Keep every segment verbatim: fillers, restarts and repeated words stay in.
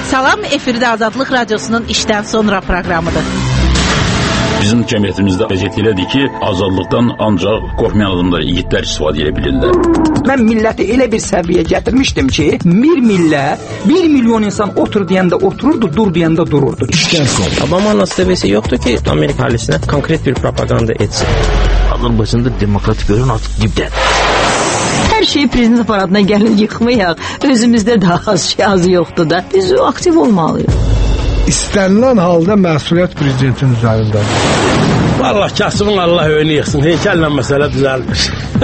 Salam, efirdə Azadlıq Radiosunun işdən sonra proqramıdır. Bizim cəmiyyətimizdə vəziyyət elədir ki, azadlıqdan ancaq qorxmayan adamlar, yiğitlər istifadə edə bilirlər. Mən milləti elə bir səviyyəyə gətirmişdim ki, bir millət, bir milyon insan otur deyəndə otururdu, dur deyəndə dururdu. İşdən sonra. Obama'nın seviyesi yoktu ki Amerika ailesine konkret bir propaganda etsin. Azərbaycanda demokratik görün artıq dibdən. Hər şey prezident aparatına gəlin yıxmayaq. Özümüzdə daha az şey az yoxdur da. Biz aktiv olmalıyıq. İstənilən halda məsuliyyət prezidentin üzərindədir. Allah kasımın Allah önü yıxsın. Heykəllə məsələ düzəlmiş.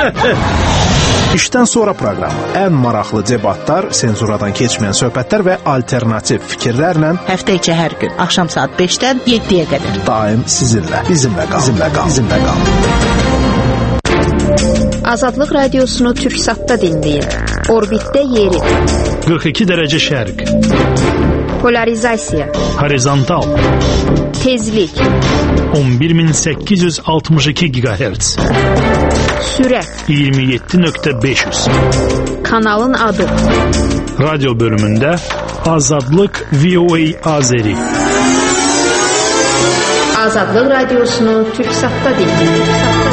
İşdən sonra proqramı. Ən maraqlı debatlar, senzuradan keçməyən söhbətlər və alternativ fikirlərlə Həftə içi hər gün axşam saat beşdən yeddiyə qədər. Daim sizinlə, bizimlə qal, bizimlə qal, bizimlə qal. Azadlıq Radiosunu Türksatda dinləyin. Orbitdə yeri. qırx iki dərəcə şərq. Polarizasiya. Horizontal. Tezlik. on bir min səkkiz yüz altmış iki gigahertz. Sürət. iyirmi yeddi nöqtə beş yüz. Kanalın adı. Radyo bölümündə Azadlıq V O A Azeri. Azadlıq Radiosunu Türksatda dinləyin.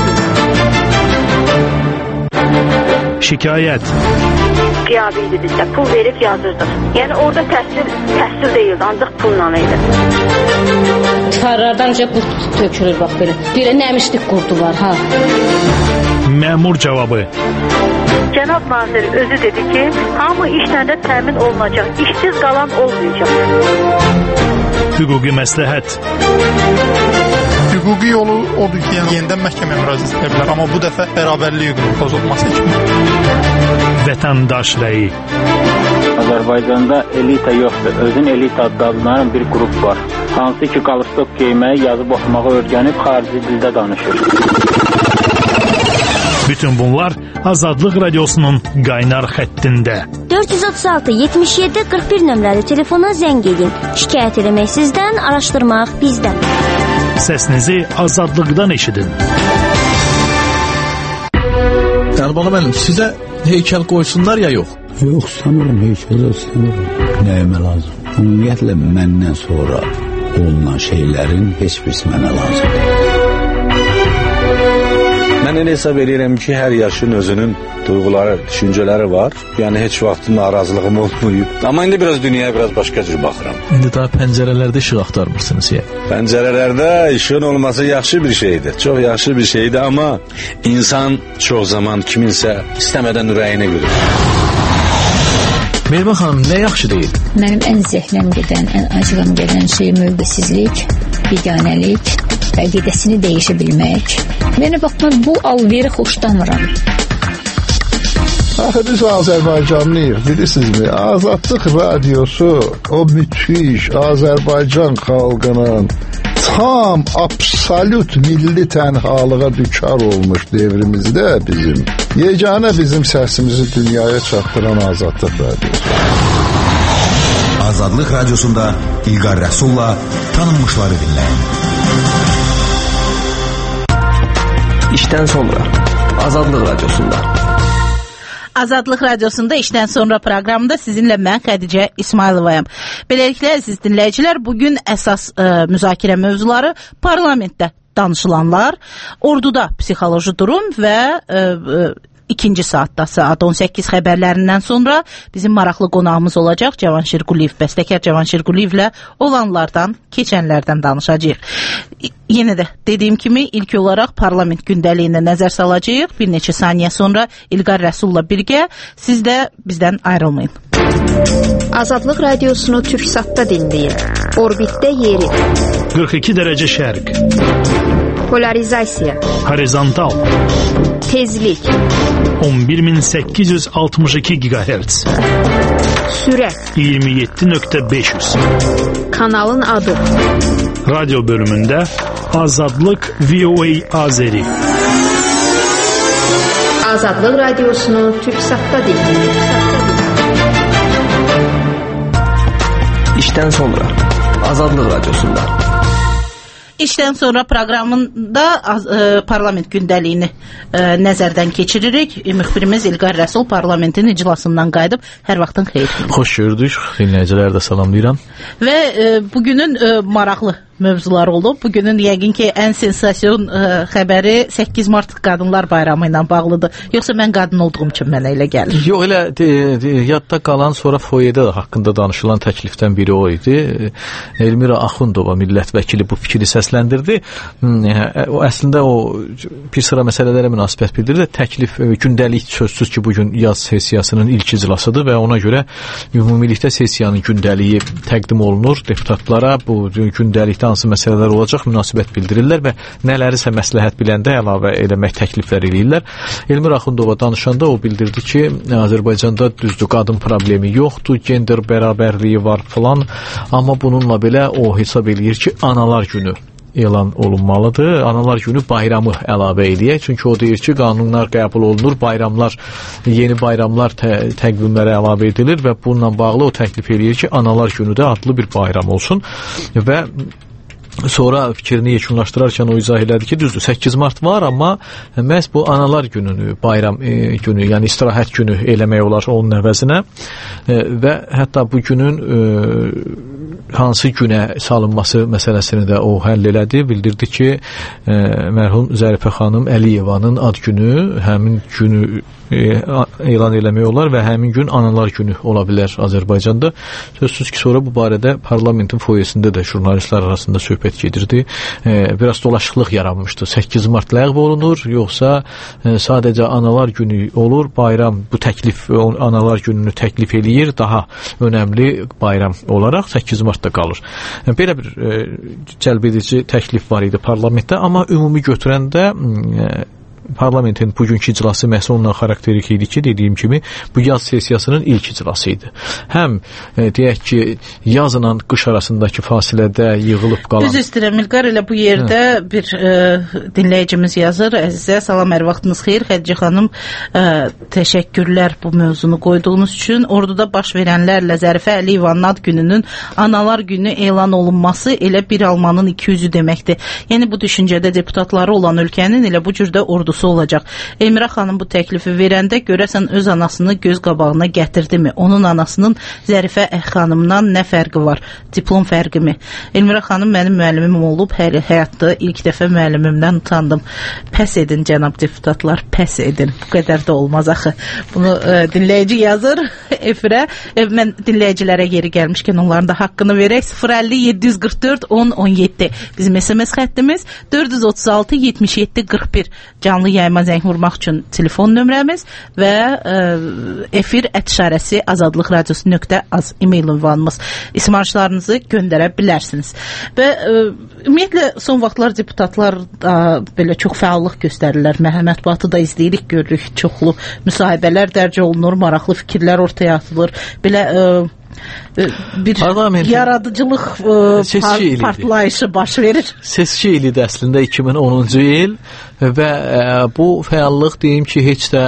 Şikayət. Qiyabiydi bizdə, pul verib yazırdıq. Yəni orada təhsil, təhsil deyildi, ancaq pulla idi. Tikarlardanca qurt tökülür bax belə. Belə nəmişlik qurdu var ha. Məmur cavabı. Cənab nazir özü dedi ki, hamı işlərdə təmin olunacaq, işsiz qalan olmayacaq. Hüquqi məsləhət. Hüquqi yolu odur ki, yəni yenidən məhkəməyə müraciət edə bilər, amma bu dəfə bərabərlik hüququnun pozulması kimi. Vətəndaş rəyi. Azərbaycanda elita yoxdur. Özün elita adlanan bir qrup var. Hansı ki, qalstok geyməyi, yazıb oxumağı öyrənib xarici dildə danışır. Bütün bunlar Azadlıq Radiosunun qaynar xəttində. dörd yüz otuz altı yetmiş yeddi qırx bir nömrəli telefona zəng edin. Şikayət eləmək sizdən, araşdırmaq bizdən. Səsinizi azadlıqdan eşidin. Yəni bana mən sizə heykəl qoysunlar ya yox? Yox, sanırım heykəl sanırım. Nəyimə lazım? Ümumiyyətlə məndən sonra olunan şeylərin heç birisi mənə lazımdır. Mən elə hesab edirəm ki, hər yaşın özünün duyğuları, düşüncələri var. Yəni heç vaxt narazılığım olmayıb. Amma indi biraz dünyaya biraz başqa cür baxıram. İndi daha pəncərələrdə işıq axtarmırsınız ya. Pəncərələrdə işığın olması yaxşı bir şeydir. Çox yaxşı bir şeydir, amma insan çox zaman kiminsə istəmədən ürəyinə görür. Mehman xanım, nə yaxşı deyil? Mənim ən zəhləm gedən, ən acığım gedən şey mövqesizlik, biganəlik, əqidəsini dəyişə bilmək. Mənə bax, mən bu alveri xoşlamıram. Axı biz Azərbaycanlıyıq, bilirsinizmi? Azadlıq Radiosu o müthiş Azərbaycan xalqının tam, absolut milli tənhalığa düçar olmuş devrimizdə bizim, yeganə bizim səsimizi dünyaya çatdıran Azadlıq Radiosu. Azadlıq Radiosunda İlqar Rəsulla tanınmışları dinləyin. İşdən sonra Azadlıq Radiosunda. Azadlıq Radiosunda işdən sonra proqramında sizinlə mən Xədicə İsmayılovayam. Beləliklə, əziz dinləyicilər, bugün əsas ə, müzakirə mövzuları parlamentdə danışılanlar, orduda psixoloji durum və ə, ə, ikinci saatda saat on səkkiz xəbərlərindən sonra bizim maraqlı qonağımız olacaq Cavanşir Quliyev, bəstəkar Cavanşir Quliyevlə olanlardan, keçənlərdən danışacağıq. Yenə də dediyim kimi ilk olaraq parlament gündəliyində nəzər salacağıq. Bir neçə saniyə sonra İlqar Rəsulla birgə, siz də bizdən ayrılmayın. Azadlıq Radiosunu Türksatda dinləyin. Orbitdə yeri. qırx iki dərəcə şərq. Polarizasiya. Horizontal. Tezlik. on bir min səkkiz yüz altmış iki gigahertz. Sürət. iyirmi yeddi nöqtə beş yüz. Kanalın adı. Radyo bölümündə Azadlıq V O A Azeri. Azadlıq Radiosunu Türksatda dinləyin. İşdən sonra Azadlıq Radiosunda. işdən sonra proqramında e, parlament gündəliyini e, nəzərdən keçiririk. E, müxbirimiz İlqar Rəsul parlamentin iclasından qayıdıb. Hər vaxtın xeyir. Xoş gördük. Dinləyiciləri də salamlayıram. Və e, bugünün e, maraqlı mövzular olub. Bugünün yəqin ki ən sensasiyon e, xəbəri səkkiz mart Qadınlar Bayramı ilə bağlıdır. Yoxsa mən qadın olduğum üçün mənə elə gəlir. Yox, elə de, de, yadda qalan sonra foyedə də haqqında danışılan təklifdən biri o idi. Elmira Axundova millət vəkili bu fikri səsləndirdi. O əslində o bir sıra məsələlərə münasibət bildirir. Təklif gündəlik sözsüz ki bugün yaz sessiyasının ilk iclasıdır və ona görə ümumilikdə sessiyanın gündəliyi təqdim olunur deputatlara. Bu gündəlikdə hansı məsələlər olacaq münasibət bildirirlər və nələrisə məsləhət biləndə əlavə eləmək təkliflər eləyirlər. Elmira Axundova danışanda o bildirdi ki, Azərbaycanda düzdür qadın problemi yoxdur, gender bərabərliyi var filan, amma bununla belə o hesab eləyir ki, analar günü elan olunmalıdır. Analar günü bayramı əlavə eləyək. Çünki o deyir ki, qanunlar qəbul olunur, bayramlar, yeni bayramlar tə təqvimlərə əlavə edilir və bununla bağlı o təklif eləyir ki, analar günü də adlı bir bayram olsun və sonra fikrini yekunlaşdırarkən o izah elədi ki, düzdür, səkkiz mart var, amma məhz bu analar gününü, bayram e, günü, yəni istirahət günü eləmək olar onun əvəzinə e, və hətta bu günün e, hansı günə salınması məsələsini də o həll elədi. Bildirdi ki, e, mərhum Zərifə xanım Əliyevanın ad günü həmin günü elan eləmək olar və həmin gün analar günü ola bilər Azərbaycanda. Sözsüz ki, sonra bu barədə parlamentin foyesində də jurnalistlər arasında söhbət gedirdi. E, biraz dolaşıqlıq yaranmışdı. səkkiz mart ləğv olunur, yoxsa e, sadəcə analar günü olur, bayram bu təklif analar gününü təklif eləyir, daha önəmli bayram olaraq səkkiz martda qalır. E, belə bir e, cəlbedici təklif var idi parlamentdə, amma ümumi götürəndə e, parlamentin bugünkü iclası məhz onunla xarakterik idi ki, dediyim kimi, bu yaz sessiyasının ilk iclası idi. Həm e, deyək ki, yazla qış arasındakı fasilədə yığılıb qalan... Düz istəyirəm, İlqar, elə bu yerdə Hı. bir e, dinləyicimiz yazır. Əzizə, salam, hər vaxtınız xeyir. Xədicə xanım, e, təşəkkürlər bu mövzunu qoyduğunuz üçün. Orduda baş verənlərlə Zərifə Əliyevanın ad gününün analar günü elan olunması elə bir almanın iki yüzü deməkdir. Yəni, bu düşüncədə deputatları olan ölkənin elə bu cürdə ordusu olacaq. Elmira xanım bu təklifi verəndə görəsən öz anasını göz qabağına gətirdimi? Onun anasının Zərifə xanımdan nə fərqi var? Diplom fərqimi? Elmira xanım mənim müəllimim olub, hər həyatda ilk dəfə müəllimimdən utandım. Pəs edin, cənab deputatlar, pəs edin. Bu qədər də olmaz axı. Bunu e, dinləyici yazır efirə. E, mən dinləyicilərə yeri gəlmişkən onların da haqqını verək. sıfır əlli yeddi yüz qırx dörd on on yeddi bizim S M S xəttimiz, dörd yüz otuz altı yetmiş yeddi qırx bir canlı yayıma zəng vurmaq üçün telefon nömrəmiz və e, efir ət işarəsi azadlıq radiosu nöqtə az e-mail ünvanımız. İsmarışlarınızı göndərə bilərsiniz. Və e, ümumiyyətlə son vaxtlar deputatlar da belə çox fəallıq göstərirlər. Mətbuatı da izləyirik, görürük. Çoxlu müsahibələr dərc olunur, maraqlı fikirlər ortaya atılır. Belə e, bir parlamentin yaradıcılıq e, par partlayışı baş verir. Seçki ilidir əslində iki min onuncu il və e, bu fəallıq deyim ki, heç də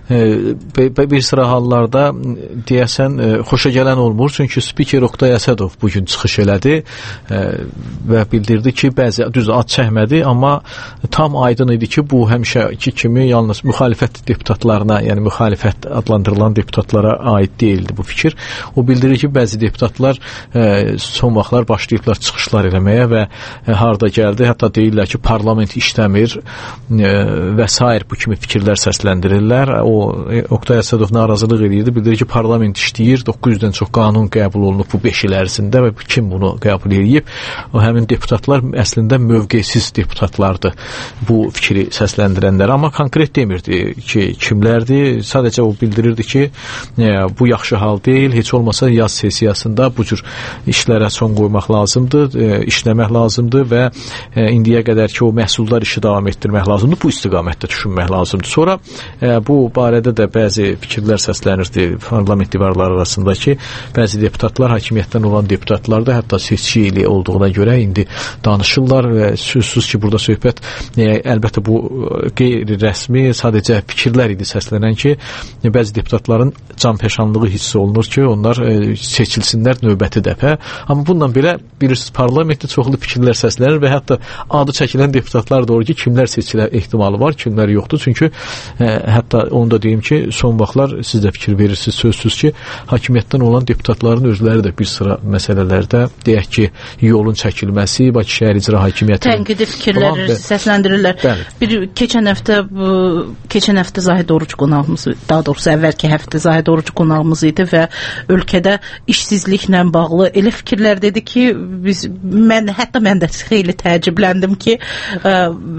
e, bir sıra hallarda deyəsən e, xoşa gələn olmur. Çünki spiker Oqtay Əsədov bugün çıxış elədi e, və bildirdi ki, bəzi düz ad çəkmədi, amma tam aydın idi ki, bu həmişəki kimi yalnız müxalifət deputatlarına, yəni müxalifət adlandırılan deputatlara aid deyildi bu fikir. O bildirir ki, bəzi deputatlar e, son vaxtlar başlayıblar çıxışlar eləməyə və e, harda gəldi, hətta deyirlər ki, parlament işləmir e, və sair bu kimi fikirlər səsləndirirlər. O e, Oqtay Əsədov narazılıq edirdi, bildirir ki, parlament işləyir, doqquz yüzdən çox qanun qəbul olunub bu beş il ərzində və kim bunu qəbul edib? O həmin deputatlar əslində mövqesiz deputatlardır bu fikri səsləndirənlər, amma konkret demirdi ki, kimlərdir, sadəcə o bildirirdi ki, e, bu yaxşı hal deyil, heç olmasa yaz sessiyasında bu cür işlərə son qoymaq lazımdır, e, işləmək lazımdır və e, indiyə qədər ki, o məhsuldar işi davam etdirmək lazımdır, bu istiqamətdə düşünmək lazımdır. Sonra e, bu barədə də bəzi fikirlər səslənirdi parlament divarları arasında ki, bəzi deputatlar, hakimiyyətdən olan deputatlar da hətta seçki ili olduğuna görə indi danışırlar və sözsüz ki, burada söhbət e, əlbəttə bu qeyri-rəsmi sadəcə fikirlər idi səslənən ki, e, bəzi deputatların canfəşanlığı hiss olunur ki, onlar e, seçilsinlər növbəti dəfə. Amma bununla belə bilirsiniz, parlamentdə çoxlu fikirlər səslənir və hətta adı çəkilən deputatlar doğru ki, kimlər seçilə ehtimalı var, kimlər yoxdur. Çünki e, hətta onu da deyim ki, son vaxtlar siz də fikir verirsiniz sözsüz ki, hakimiyyətdən olan deputatların özləri də bir sıra məsələlərdə deyək ki, yolun çəkilməsi, Bakı şəhər icra hakimiyyətinin tənqidi fikirlər və səsləndirirlər. Bəli. Bir keçən həftə bu keçən həftə Zahid Oruc qonağımız, daha doğrusu əvvəlki həftə Zahid Oruc qonağımız idi və ölkədə işsizliklə bağlı elə fikirlər dedi ki, biz mən hətta mən də xeyli təəccübləndim ki, ə,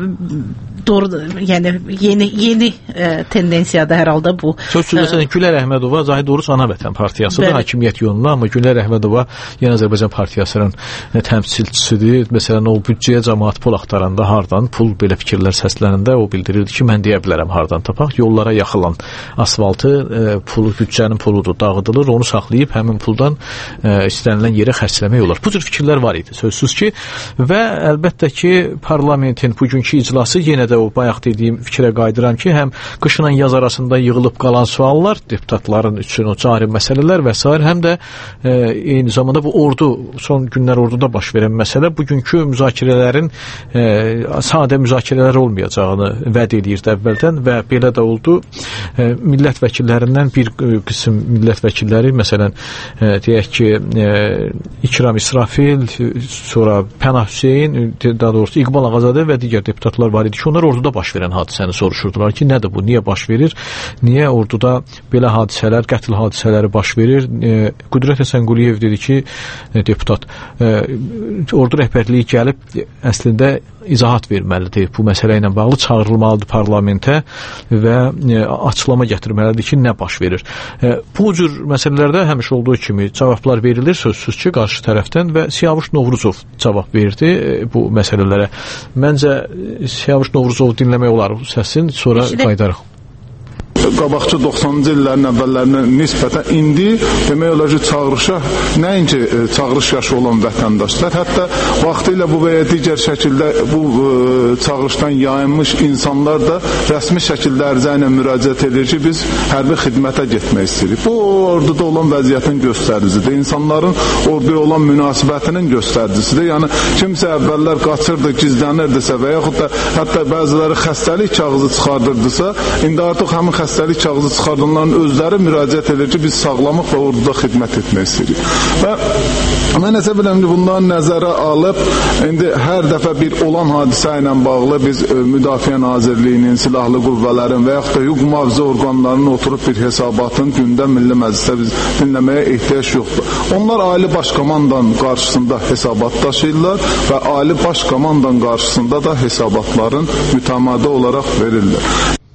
doğru, yəni yeni yeni ə, tendensiyada hər halda bu. Sözsüzləsən Gülər Əhmədova Zahid Oruc ana vətən partiyasıdır, bəli, hakimiyyət yolunda, amma Gülər Əhmədova Yeni Azərbaycan partiyasının təmsilçisidir. Məsələn, o büdcəyə cəmaət pul axtaranda hardan pul belə fikirlər səslənəndə o bildirirdi ki, mən deyə bilərəm hardan tapaq. Yollara yaxılan asfaltı e, pulu, büdcənin puludur, dağıdılır, onu saxlayıb həmin puldan e, istənilən yerə xərcləmək olar. Bu cür fikirlər var idi, sözsüz ki, və əlbəttə ki, parlamentin bugünkü iclası yenə də o bayaq dediyim fikrə qayıdıram ki, həm qışla yaz arasında yığılıb qalan suallar, deputatların üçün o cari məsələlər və s. həm də e, eyni zamanda bu ordu, son günlər orduda baş verən məsələ, bugünkü müzakirələrin e, sadə müzakirələr olmayacağını vəd edirdi əvvəldən və belə də oldu. E, millət vəkillərindən bir qism millət vəkilləri, məsələn, e, deyək ki, e, İkram İsrafil, sonra Pənah Hüseyin, daha doğrusu İqbal Ağazadə və digər deputatlar var idi ki, onlar orduda baş verən hadisəni soruşurdular ki, nədir bu, niyə baş verir, niyə orduda belə hadisələr, qətl hadisələri baş verir. E, Qüdrət Həsənquliyev dedi ki, e, deputat, e, ordu rəhbərliyi gəlib əslində izahat verməlidir bu məsələ ilə bağlı, çağırılmalıdır parlamentə və e, açıqlama gətirməlidir ki, nə baş verir. E, bu cür məsələlərdə həmişə olduğu kimi cavablar verilir sözsüz ki, qarşı tərəfdən və Siyavuş Novruzov cavab verdi e, bu məsələlərə. Məncə Siyavuş Novruzov dinləmək olar bu səsin, sonra qayıdarıq. Qabaqçı doxsanıncı illərin əvvəllərinə nisbətən indi demək olar ki, çağırışa nəinki çağırış yaşı olan vətəndaşlar, hətta vaxtilə bu və ya digər şəkildə bu ə, çağırışdan yayınmış insanlar da rəsmi şəkildə ərizə ilə müraciət edir ki, biz hərbi xidmətə getmək istəyirik. Bu orduda olan vəziyyətin göstəricisidir. İnsanların orduya olan münasibətinin göstəricisidir. Yəni kimsə əvvəllər qaçırdı, gizlənirdisə və yaxud da hətta bəziləri xəstəlik kağızı çıxardırdısa, indi artıq həmin xəstəlik xəstəlik kağızı çıxardanların özləri müraciət edir ki, biz sağlamıq və orduda xidmət etmək istəyirik. Və mən nəsə biləm ki, bundan nəzərə alıb, indi hər dəfə bir olan hadisə ilə bağlı biz e, Müdafiə Nazirliyinin, silahlı qüvvələrin və yaxud da hüquq mühafizə orqanlarının oturub bir hesabatın gündə Milli Məclisdə biz dinləməyə ehtiyac yoxdur. Onlar Ali Baş Komandanın qarşısında hesabat daşıyırlar və Ali Baş Komandanın qarşısında da hesabatların mütəmadi olaraq verirlər.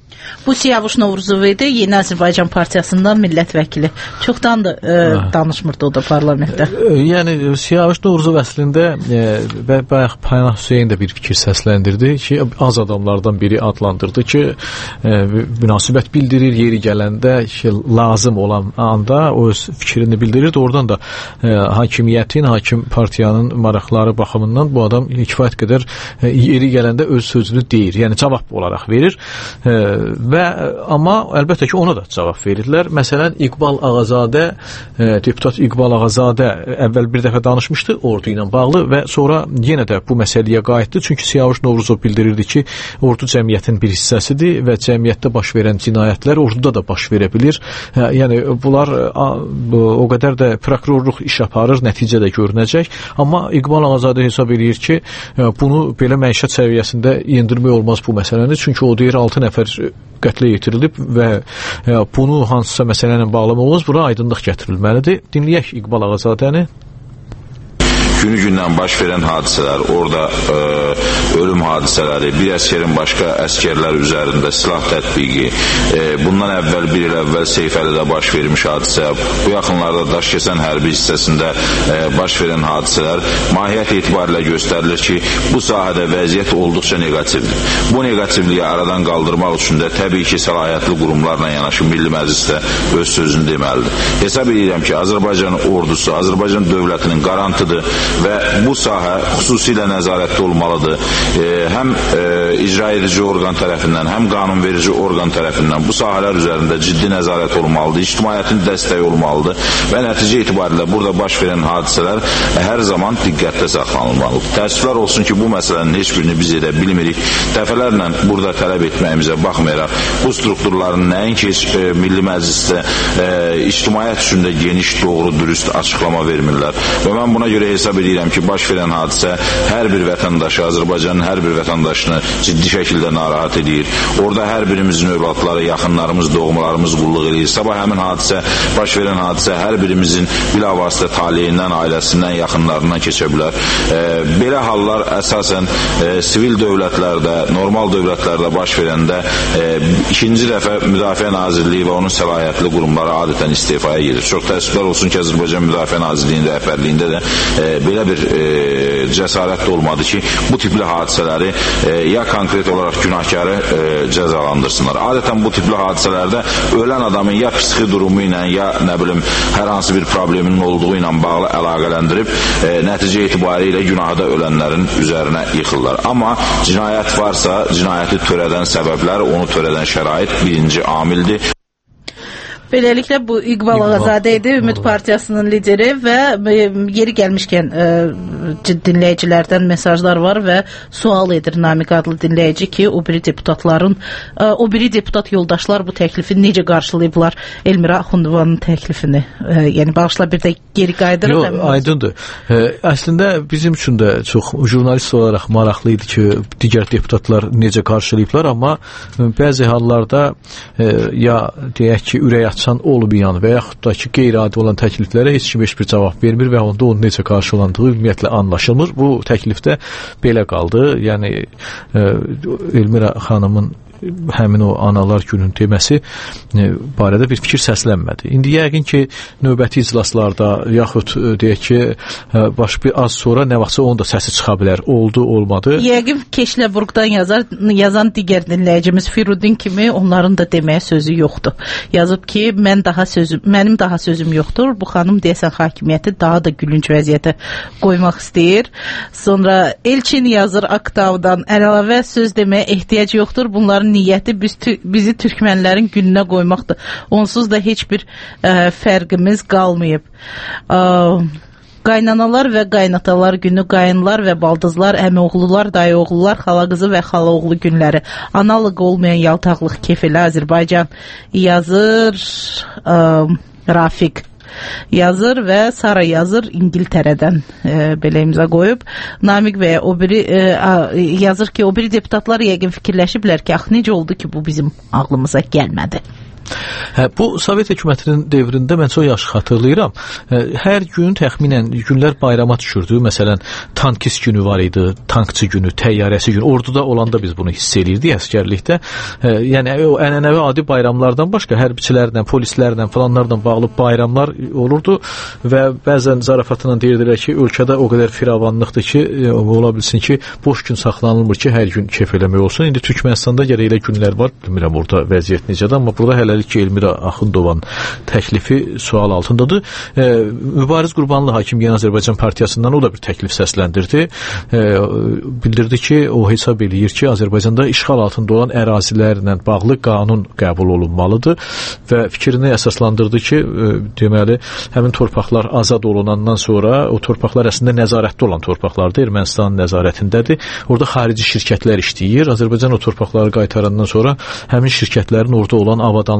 Bu Siyavuş Novruzov idi, Yeni Azərbaycan Partiyasından millət vəkili. Çoxdan da e, danışmırdı o da parlamentdə. E, yəni Siyavuş Novruzov əslində e, və bayaq Pənah Hüseyin də bir fikir səsləndirdi ki, az adamlardan biri adlandırdı ki, e, münasibət bildirir, yeri gələndə ki, lazım olan anda o öz fikrini bildirirdi. Oradan da e, hakimiyyətin, hakim partiyanın maraqları baxımından bu adam kifayət qədər e, yeri gələndə öz sözünü deyir. Yəni cavab olaraq verir. E, Və amma əlbəttə ki, ona da cavab verirlər. Məsələn, İqbal Ağazadə, e, deputat İqbal Ağazadə əvvəl bir dəfə danışmışdı ordu ilə bağlı və sonra yenə də bu məsələyə qayıtdı. Çünki Siyavuş Novruzov bildirirdi ki, ordu cəmiyyətin bir hissəsidir və cəmiyyətdə baş verən cinayətlər orduda da baş verə bilir. Hə, yəni bunlar a, bu, o qədər də prokurorluq iş aparır, nəticə də görünəcək. Amma İqbal Ağazadə hesab edir ki, bunu belə məişət səviyyəsində yendirmək olmaz bu məsələni. Çünki o deyir altı nəfər qətlə yetirilib və e, bunu hansısa məsələ ilə bağlamaq olmaz, bura aydınlıq gətirilməlidir. Dinləyək İqbal Ağazadəni. günü-gündən baş verən hadisələr, orada e, ölüm hadisələri, bir əskerin başqa əskerlər üzərində silah tətbiqi, e, bundan əvvəl bir il əvvəl Seyfəlidə baş vermiş hadisə, bu yaxınlarda Daşkəsən hərbi hissəsində e, baş verən hadisələr mahiyyət etibarilə göstərilir ki, bu sahədə vəziyyət olduqca negativdir. Bu negativliyi aradan qaldırmaq üçün də təbii ki, səlahiyyətli qurumlarla yanaşı Milli Məclisdə öz sözünü deməlidir. Hesab edirəm ki, Azərbaycan ordusu, Azərbaycan dövlətinin qarantıdır və bu sahə xüsusilə nəzarətdə olmalıdır. E, həm e, icra edici orqan tərəfindən, həm qanunverici orqan tərəfindən bu sahələr üzərində ciddi nəzarət olmalıdır, ictimaiyyətin dəstəyi olmalıdır və nəticə etibarilə burada baş verən hadisələr hər zaman diqqətdə saxlanılmalıdır. Təəssüflər olsun ki, bu məsələnin heç birini biz edə bilmirik. Dəfələrlə burada tələb etməyimizə baxmayaraq, bu strukturların nəinki e, Milli Məclisdə e, ictimaiyyət üçün də geniş, doğru, dürüst açıqlama vermirlər. Və mən buna görə hesab edirəm ki, baş verən hadisə hər bir vətəndaşı, Azərbaycanın hər bir vətəndaşını ciddi şəkildə narahat edir. Orada hər birimizin övladları, yaxınlarımız, doğmalarımız qulluq edir. Sabah həmin hadisə, baş verən hadisə hər birimizin bilavasitə taleyindən, ailəsindən, yaxınlarından keçə bilər. E, belə hallar əsasən e, sivil dövlətlərdə, normal dövlətlərdə baş verəndə e, ikinci dəfə Müdafiə Nazirliyi və onun səlahiyyətli qurumları adətən istifaya gedir. Çox təəssüflər olsun ki, Azərbaycan Müdafiə Nazirliyinin rəhbərliyində də e, belə bir e, cəsarət də olmadı ki, bu tipli hadisələri e, ya konkret olaraq günahkarı e, cəzalandırsınlar. Adətən bu tipli hadisələrdə ölən adamın ya psixi durumu ilə, ya nə bilim, hər hansı bir probleminin olduğu ilə bağlı əlaqələndirib e, nəticə etibarilə günahda ölənlərin üzərinə yıxırlar. Amma cinayət varsa, cinayəti törədən səbəblər, onu törədən şərait birinci amildir. Beləliklə bu İqbal Ağazadə idi, Ümid Partiyasının lideri və yeri gəlmişkən e, dinləyicilərdən mesajlar var və sual edir Namiq adlı dinləyici ki, o biri deputatların, e, o biri deputat yoldaşlar bu təklifi necə qarşılayıblar Elmira Axundovanın təklifini? E, yəni bağışla bir də geri qayıdırıq. Yox, aydındır. E, əslində bizim üçün də çox jurnalist olaraq maraqlı idi ki, digər deputatlar necə qarşılayıblar, amma bəzi hallarda e, ya deyək ki, ürək açan olmayan və yaxud da ki, qeyri-adi olan təkliflərə heç kim heç bir cavab vermir və onda onun necə qarşılandığı ümumiyyətlə anlaşılmır. Bu təklifdə belə qaldı. Yəni e, Elmira xanımın həmin o analar günün deməsi e, barədə bir fikir səslənmədi. İndi yəqin ki, növbəti iclaslarda yaxud e, deyək ki, e, baş bir az sonra nə vaxtsa onun da səsi çıxa bilər. Oldu, olmadı. Yəqin Keşləburqdan yazar, yazan digər dinləyicimiz Firudin kimi onların da deməyə sözü yoxdur. Yazıb ki, mən daha sözüm, mənim daha sözüm yoxdur. Bu xanım deyəsən hakimiyyəti daha da gülünc vəziyyətə qoymaq istəyir. Sonra Elçin yazır Aktavdan, əlavə söz deməyə ehtiyac yoxdur. Bunların niyyəti biz, bizi türkmənlərin gününə qoymaqdır. Onsuz da heç bir ə, fərqimiz qalmayıb. Ə, qaynanalar və qaynatalar günü, qayınlar və baldızlar, əmioğlular, dayıoğlular, xalaqızı və xalaoğlu günləri. Analıq olmayan yaltaqlıq kefili Azərbaycan yazır ə, Rafiq. Yazır və Sara yazır İngiltərədən e, belə imza qoyub. Namiq bəy o biri e, a, yazır ki, o biri deputatlar yəqin fikirləşiblər ki, ax necə oldu ki, bu bizim ağlımıza gəlmədi. Hə, bu Sovet hökumətinin dövründə mən çox yaxşı xatırlayıram. Hər gün təxminən günlər bayrama düşürdü. Məsələn, tankist günü var idi, tankçı günü, təyyarəsi günü. Orduda olanda biz bunu hiss edirdik əskərlikdə. Yəni o ənənəvi adi bayramlardan başqa hərbiçilərlə, polislərlə falanlarla bağlı bayramlar olurdu və bəzən zarafatla deyirdilər ki, ölkədə o qədər firavanlıqdır ki, ola bilsin ki, boş gün saxlanılmır ki, hər gün kef eləmək olsun. İndi Türkmənistanda gələ elə günlər var. Bilmirəm orada vəziyyət necədir, amma burada hələ ki, Elmira Axundovanın təklifi sual altındadır. E, Mübariz Qurbanlı Hakimiyyət Azərbaycan Partiyasından o da bir təklif səsləndirdi. E, bildirdi ki, o hesab eləyir ki, Azərbaycanda işğal altında olan ərazilərlə bağlı qanun qəbul olunmalıdır və fikrini əsaslandırdı ki, e, deməli, həmin torpaqlar azad olunandan sonra o torpaqlar əslində nəzarətdə olan torpaqlardır, Ermənistanın nəzarətindədir. Orada xarici şirkətlər işləyir. Azərbaycan o torpaqları qaytarandan sonra həmin şirkətlərin orada olan avadanlıqları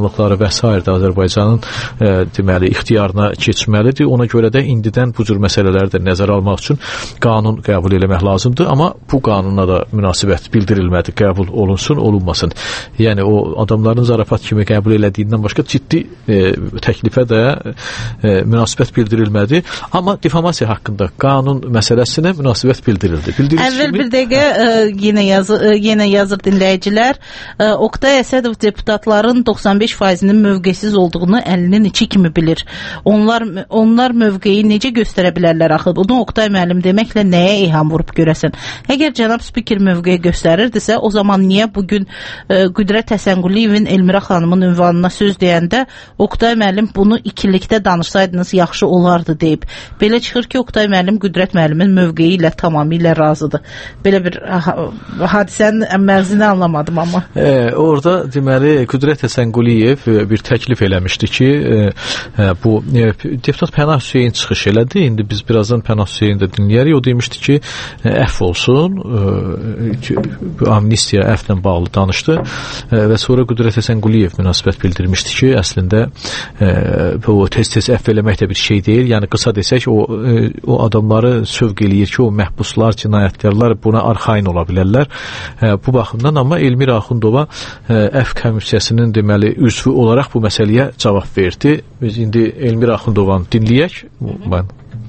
avadanlıqları və s. də Azərbaycanın e, deməli ixtiyarına keçməlidir. Ona görə də indidən bu cür məsələləri də nəzərə almaq üçün qanun qəbul etmək lazımdır. Amma bu qanuna da münasibət bildirilmədi, qəbul olunsun, olunmasın. Yəni o adamların zarafat kimi qəbul elədiyindən başqa ciddi e, təklifə də e, münasibət bildirilmədi. Amma difamasiya haqqında qanun məsələsinə münasibət bildirildi. Bildirildi Əvvəl bir dəqiqə e, yenə yazır, e, yenə yazır dinləyicilər. E, Oqtay Əsədov deputatların doxsan beş faizinin mövqesiz olduğunu əlinin içi kimi bilir. Onlar onlar mövqeyi necə göstərə bilərlər axı? Bunu Oqtay müəllim deməklə nəyə eyham vurub görəsən? Əgər cənab spiker mövqeyi göstərirdisə, o zaman niyə bugün e, Qüdrət Həsənquliyevin Elmira xanımın ünvanına söz deyəndə Oqtay müəllim bunu ikilikdə danışsaydınız yaxşı olardı deyib. Belə çıxır ki, Oqtay müəllim Qüdrət müəllimin mövqeyi ilə tamamilə razıdır. Belə bir ha hadisənin məğzini anlamadım amma. E, orada deməli Qüdrət Həsənquliyev bir təklif eləmişdi ki, e, bu e, deputat Pənah Hüseyn çıxış elədi. İndi biz birazdan Pənah Hüseyni də dinləyərik. O demişdi ki, e, əfv olsun, e, bu amnistiya əfvlə bağlı danışdı e, və sonra Qüdrət Həsənquliyev münasibət bildirmişdi ki, əslində e, bu tez-tez əfv eləmək də bir şey deyil. Yəni qısa desək, o e, o adamları sövq eləyir ki, o məhbuslar, cinayətkarlar buna arxain ola bilərlər. E, bu baxımdan amma Elmira Axundova e, əfv komissiyasının deməli üzvü olaraq bu məsələyə cavab verdi. Biz indi Elmira Axundovanı dinləyək. Mən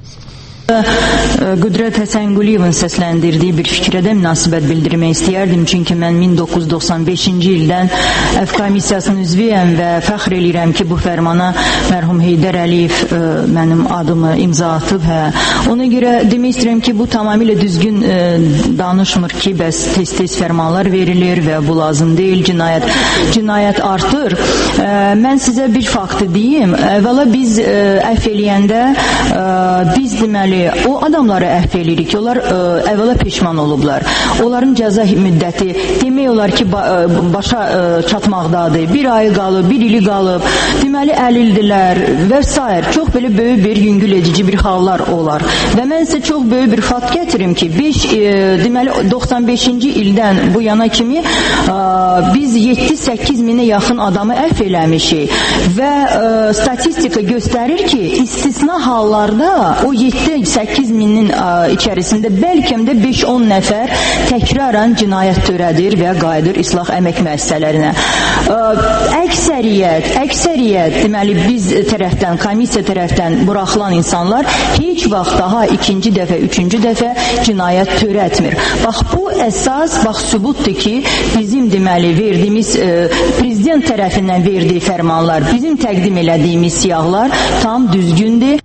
Qüdrət Həsənquliyevin səsləndirdiyi bir fikrə də münasibət bildirmək istəyərdim. Çünki mən min doqquz yüz doxsan beşinci ildən əfv komissiyasının üzvüyəm və fəxr eləyirəm ki, bu fərmana mərhum Heydər Əliyev ə, mənim adımı imza atıb. Hə. Ona görə demək istəyirəm ki, bu tamamilə düzgün ə, danışmır ki, bəs tez-tez fərmanlar verilir və bu lazım deyil, cinayət cinayət artır. Ə, mən sizə bir faktı deyim. Əvvəla biz ə, əfv eləyəndə ə, biz deməli o adamları əhv eləyirik ki, onlar ə, əvvəla peşman olublar. Onların cəza müddəti demək olar ki, ba başa ə, çatmaqdadır. Bir ayı qalıb, bir ili qalıb. Deməli, əlildilər və s. Çox belə böyük bir yüngül edici bir hallar olar. Və mən sizə çox böyük bir fakt gətirim ki, beş, ə, deməli, doxsan beşinci ildən bu yana kimi ə, biz yeddi səkkiz minə yaxın adamı əhv eləmişik. Və ə, statistika göstərir ki, istisna hallarda o yeddi səkkiz minin ə, içərisində bəlkə də beş on nəfər təkrarən cinayət törədir və qayıdır islah əmək müəssisələrinə. Ə, əksəriyyət, əksəriyyət deməli biz tərəfdən, komissiya tərəfdən buraxılan insanlar heç vaxt daha ikinci dəfə, üçüncü dəfə cinayət törətmir. Bax bu əsas, bax sübutdur ki, bizim deməli verdiyimiz ə, prezident tərəfindən verdiyi fərmanlar, bizim təqdim elədiyimiz siyahlar tam düzgündür.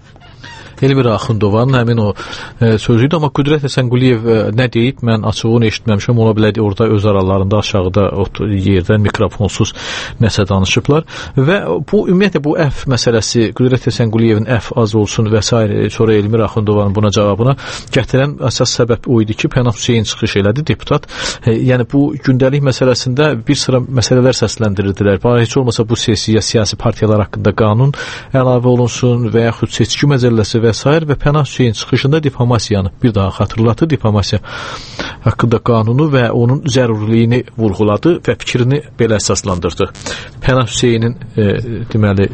Elmira Axundovanın həmin o e, sözüydü, amma Qüdrət Həsənquliyev e, nə deyib, mən açığını eşitməmişəm, ola bilər orada öz aralarında aşağıda yerdən mikrofonsuz nəsə danışıblar və bu ümumiyyətlə bu əfv məsələsi, Qüdrət Həsənquliyevin əfv az olsun və s. sonra Elmira Axundovanın buna cavabına gətirən əsas səbəb o idi ki, Pənah Hüseyn çıxış elədi, deputat. E, yəni bu gündəlik məsələsində bir sıra məsələlər səsləndirirdilər. Bana heç olmasa bu siyasi, siyasi partiyalar haqqında qanun əlavə olunsun və yaxud seçki məcəlləsi və s. və Pənah Hüseyn çıxışında difamasiyanı bir daha xatırlatdı, difamasiya haqqında qanunu və onun zəruriliyini vurğuladı və fikrini belə əsaslandırdı. Pənah Hüseynin e, deməli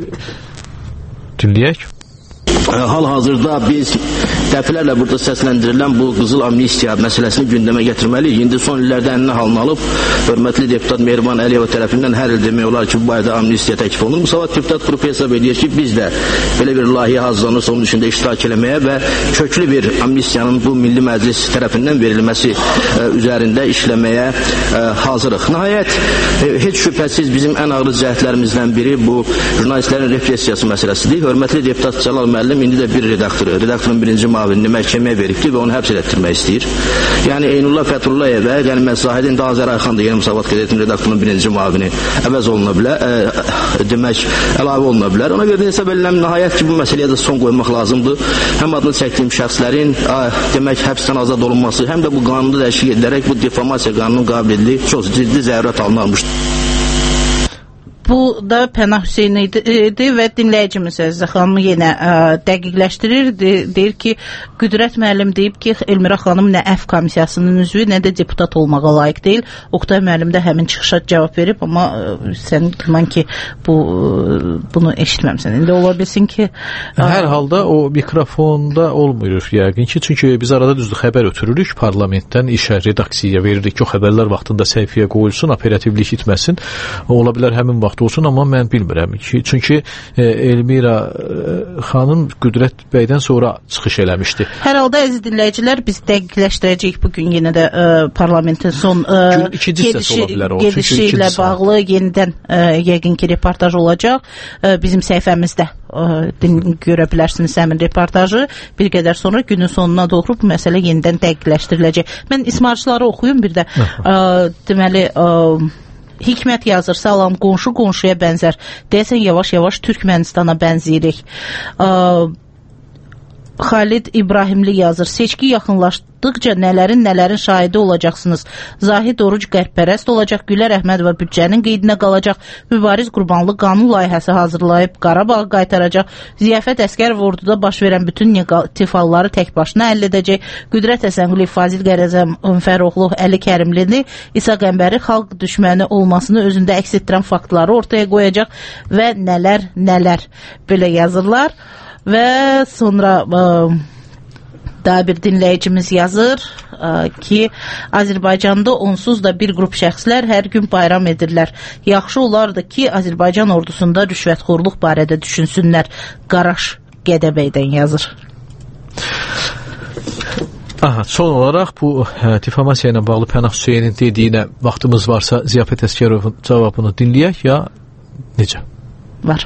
dinləyək. Hal-hazırda biz dəfələrlə burada səsləndirilən bu qızıl amnistiya məsələsini gündəmə gətirməliyik. İndi son illərdə əlinə halını alıb, hörmətli deputat Mehriban Əliyeva tərəfindən hər il demək olar ki, bu barədə amnistiya təklif olunur. Müsavat deputat qrupu hesab edir ki, biz də belə bir layihə hazırlanırsa onun içində iştirak eləməyə və köklü bir amnistiyanın bu Milli Məclis tərəfindən verilməsi ə, üzərində işləməyə ə, hazırıq. Nəhayət, ə, heç şübhəsiz bizim ən ağır cəhətlərimizdən biri bu jurnalistlərin repressiyası məsələsidir. Hörmətli deputat Cəlal müəllim indi də bir redaktoru, redaktorun birinci müavinini məhkəməyə veribdir və onu həbs etdirmək istəyir. Yəni Eynullah Fəthullahiyevə, yəni Məslahətin daha Zərayxan da Yeni Müsavat qəzetinin redaktorunun birinci müavini əvəz oluna bilər, ə, demək əlavə oluna bilər. Ona görə də hesab edirəm, nəhayət ki, bu məsələyə də son qoymaq lazımdır. Həm adını çəkdiyim şəxslərin ə, demək həbsdən azad olunması, həm də bu qanunda dəyişiklik edilərək bu difamasiya qanunun qabiliyyəti çox ciddi zərurət alınmışdır. Bu da Pənah Hüseyn idi və dinləyicimiz Əzizə xanımı yenə ə, dəqiqləşdirir. De, deyir ki, Qüdrət müəllim deyib ki, Elmira xanım nə Əf komissiyasının üzvü, nə də deputat olmağa layiq deyil. Oqtay müəllim də həmin çıxışa cavab verib, amma ə, sən güman ki, bu bunu eşitməmsən. İndi ola bilsin ki... Ə... Hər halda o mikrofonda olmuyor yəqin ki, çünki biz arada düzdür xəbər ötürürük parlamentdən, işə, redaksiyaya veririk ki, o xəbərlər vaxtında səhifəyə qoyulsun, operativlik itməsin. Ola bilər həmin vaxt olsun, amma mən bilmirəm ki, çünki e, Elmira e, xanım Qüdrət bəydən sonra çıxış eləmişdi. Hər halda əziz dinləyicilər, biz dəqiqləşdirəcəyik bugün yenə də e, parlamentin son e, gedişi, gedişi ilə bağlı yenidən e, yəqin ki reportaj olacaq. E, bizim səhifəmizdə e, din, görə bilərsiniz həmin reportajı. Bir qədər sonra günün sonuna doğru bu məsələ yenidən dəqiqləşdiriləcək. Mən ismarçıları oxuyum bir də. E, deməli e, Hikmət yazır, salam, qonşu qonşuya bənzər. Deyəsən, yavaş-yavaş Türkmənistana bənziyirik. Xalid İbrahimli yazır, seçki yaxınlaşdıqca nələrin nələrin şahidi olacaqsınız. Zahid Oruc qərb-pərəst olacaq, Gülər Əhmədova büdcənin qeydinə qalacaq, Mübariz Qurbanlı qanun layihəsi hazırlayıb Qarabağı qaytaracaq, Ziyafət Əskərov orduda baş verən bütün tifalları tək başına həll edəcək, Qüdrət Həsənquli, Fazil Qərəzəm, Önfəroğlu, Əli Kərimlini, İsa Qəmbəri xalq düşməni olmasını özündə əks etdirən faktları ortaya qoyacaq və nələr nələr belə yazırlar. Və sonra ə, daha bir dinləyicimiz yazır ə, ki, Azərbaycanda onsuz da bir qrup şəxslər hər gün bayram edirlər. Yaxşı olardı ki, Azərbaycan ordusunda rüşvətxorluq barədə düşünsünlər. Qaraş Qədəbəydən yazır. Aha, son olaraq bu hə, difamasiya ilə bağlı Pənah Hüseynin dediyinə vaxtımız varsa Ziyafət Əskərovun cavabını dinləyək ya necə? Var.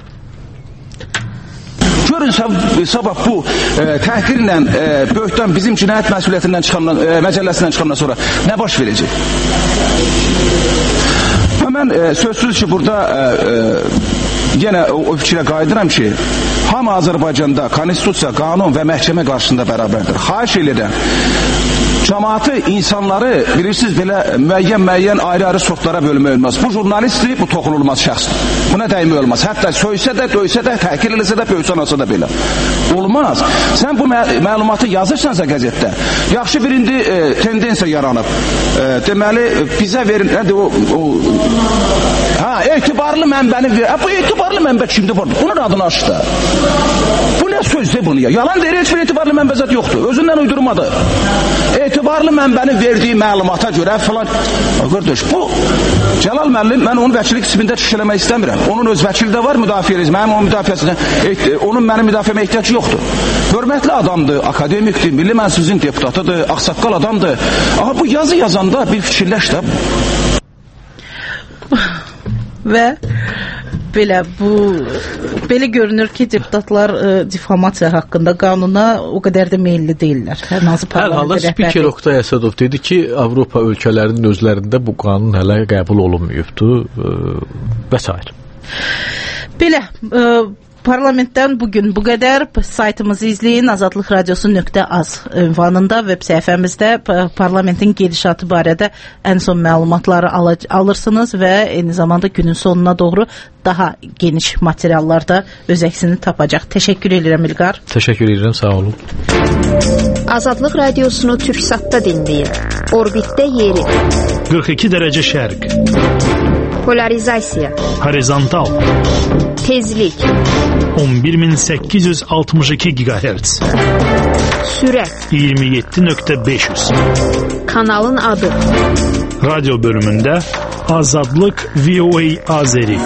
Görün sabah bu e, təhqirlə e, böyükdən bizim cinayət məsuliyyətindən çıxandan, e, məcəlləsindən çıxandan sonra nə baş verəcək? Mən e, sözsüz ki, burada e, e, yenə o, o fikrə qayıdıram ki, hamı Azərbaycanda konstitusiya, qanun və məhkəmə qarşısında bərabərdir. Xahiş edirəm. Cəmaatı, insanları bilirsiniz belə müəyyən-müəyyən ayrı-ayrı sortlara bölmək olmaz. Bu jurnalistdir, bu toxunulmaz şəxsdir. Buna dəymək olmaz. Hətta söysə də, döysə də, təhqir eləsə də, böyüsən olsa da belə. Olmaz. Sən bu məl məlumatı yazırsansa qəzetdə, yaxşı bir indi e, tendensiya yaranıb. E, deməli, bizə verin, nədir o, o ha, etibarlı mənbəni ver. Ha, bu etibarlı mənbə kimdir? Bunun adını aç da. Bu nə sözdür bunu ya? Yalan deyir, heç bir etibarlı mənbə zət yoxdur. Özündən uydurmadı. Etibarlı mənbənin verdiyi məlumata görə falan. Qardaş, bu Cəlal müəllim, mən onun vəkillik qismində çıxış eləmək istəmirəm. Onun öz vəkili də var, müdafiəliz. Mənim onun müdafiəsinə, onun mənim müdafiəmə ehtiyac yoxdur. Hörmətli adamdır, akademikdir, milli mənsubun deputatıdır, ağsaqqal adamdır. Aha, bu yazı yazanda bir fikirləş də. Və belə bu belə görünür ki, deputatlar e, difamasiya haqqında qanuna o qədər də meylli deyillər. Hər hansı parlament rəhbəri. Hər halda spiker Oqtay Əsədov dedi ki, Avropa ölkələrinin özlərində bu qanun hələ qəbul olunmayıbdı e, və s. Belə e, parlamentdən bugün bu qədər. Saytımızı izləyin, azadlıq radiosu nöqtə az ünvanında veb səhifəmizdə parlamentin gedişatı barədə ən son məlumatları al alırsınız və eyni zamanda günün sonuna doğru daha geniş materiallarda öz əksini tapacaq. Təşəkkür edirəm İlqar. Təşəkkür edirəm, sağ olun. Azadlıq radiosunu Türksatda dinləyin. Orbitdə yeri. qırx iki dərəcə şərq. Polarizasiya. Horizontal. Tezlik. on bir min səkkiz yüz altmış iki gigahertz. Sürət. iyirmi yeddi nöqtə beş yüz. Kanalın adı. Radyo bölümündə Azadlıq V O A Azeri.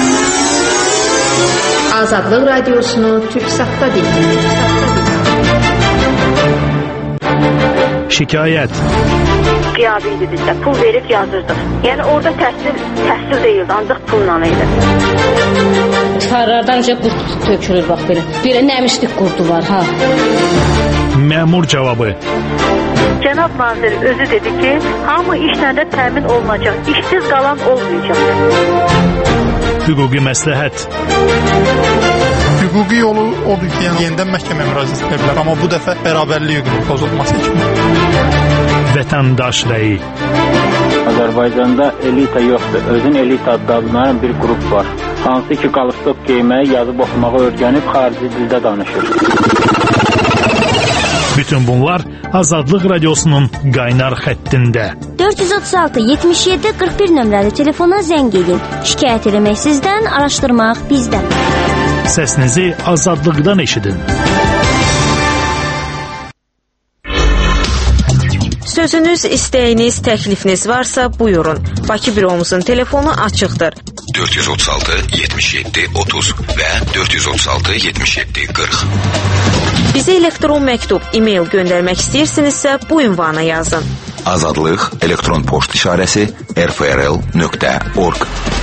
Azadlıq radiosunu Türksatda dinləyin. Şikayət. Qiyabi idi bizdə. Pul verib yazırdıq. Yəni orada təhsil, təhsil deyildi, ancaq pulla idi. Tarlardan önce qurt tökülür bax belə. Belə nəmişlik qurdu var ha. Məmur cavabı. Cənab nazir özü dedi ki, hamı işlərdə təmin olunacaq, işsiz qalan olmayacaq. Hüquqi məsləhət. Hüquqi yolu odur ki, yəni yenidən məhkəməyə müraciət edə bilər, amma bu dəfə bərabərlik hüququnun pozulması üçün. Vətəndaş rəyi. Azərbaycanda elita yoxdur. Özün elita adlanan bir qrup var. hansı ki qalstok geyməyi, yazıb oxumağı öyrənib xarici dildə danışır. Bütün bunlar Azadlıq Radiosunun qaynar xəttində. dörd yüz otuz altı yetmiş yeddi qırx bir nömrəli telefona zəng edin. Şikayət eləmək sizdən, araşdırmaq bizdən. Səsinizi azadlıqdan eşidin. Sözünüz, istəyiniz, təklifiniz varsa buyurun. Bakı büromuzun telefonu açıqdır. dörd yüz otuz altı yetmiş yeddi otuz və dörd yüz otuz altı yetmiş yeddi qırx. Bizə elektron məktub, e-mail göndərmək istəyirsinizsə bu ünvana yazın. Azadlıq elektron poçt işarəsi r f r l nöqtə org.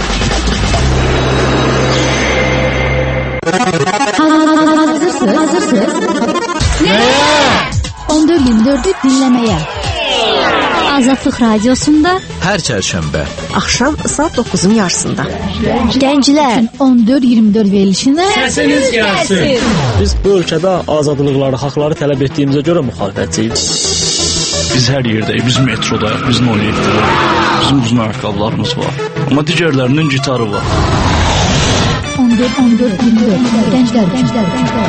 Hazırsınız? Hazırsınız? Nəyə? on dörd iyirmi dördü dinləməyə. Azadlıq Radiosunda hər çərşənbə axşam saat doqquzun yarısında. Gənclər on dörd iyirmi dörd verilişində səsiniz gəlsin. Biz bu ölkədə azadlıqları, haqları tələb etdiyimizə görə müxalifətçiyik. Biz hər yerdəyik, biz metrodayıq, biz noliyetdəyik. Bizim uzun ayaqqabılarımız var. Amma digərlərinin gitarı var. on dörd on dörd iyirmi dörd Gənclər, gənclər, gənclər.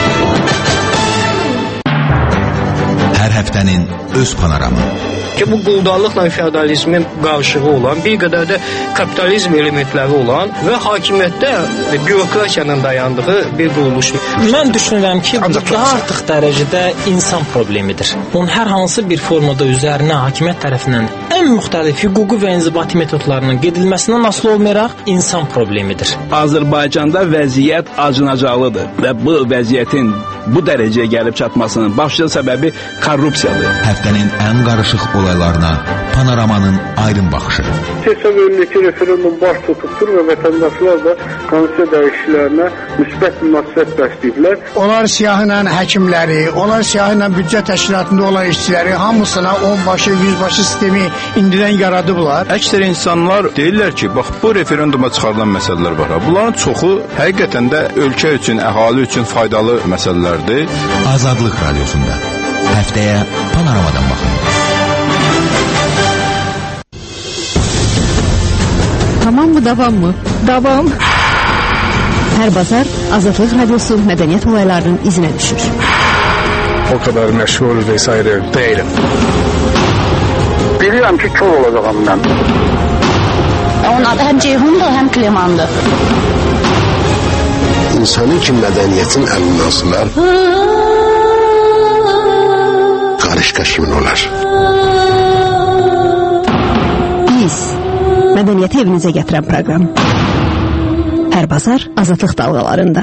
Hər həftənin öz panoramı. Ki bu quldarlıqla feodalizmin qarşığı olan, bir qədər də kapitalizm elementləri olan və hakimiyyətdə bürokratiyanın dayandığı bir quruluş. Mən düşünürəm ki, bu daha artıq dərəcədə insan problemidir. Bunun hər hansı bir formada üzərinə hakimiyyət tərəfindən ən müxtəlif hüquqi və inzibati metodlarının gedilməsindən asılı olmayaraq insan problemidir. Azərbaycanda vəziyyət acınacaqlıdır və bu vəziyyətin bu dərəcəyə gəlib çatmasının başlıca səbəbi korrupsiyadır. Həftənin ən qarışıq olaylarına panoramanın aydın baxışı. Keçən önündəki referendum baş tutubdur və vətəndaşlar da konstitusiya dəyişikliklərinə müsbət münasibət bəsləyiblər. Onlar siyahıyla həkimləri, onlar siyahıyla büdcə təşkilatında olan işçiləri hamısına onbaşı, yüzbaşı sistemi indidən yaradıblar. Əksər insanlar deyirlər ki, bax bu referenduma çıxarılan məsələlər var. Bunların çoxu həqiqətən də ölkə üçün, əhali üçün faydalı məsələlərdir. Azadlıq Radiosunda həftəyə panoramadan baxın. Tamam mı, davam mı? Davam. Hər bazar Azadlıq Radiosu mədəniyyət olaylarının izinə düşür. O kadar məşğul vesaire değilim. Bilirəm ki, kör olacağım mən. Onun adı həm Ceyhundur, həm Klemandır. İnsanın ki mədəniyyətin əlinasılar qarışqa kimin olar? Biz mədəniyyəti evinizə gətirən proqram. Hər bazar Azadlıq dalğalarında.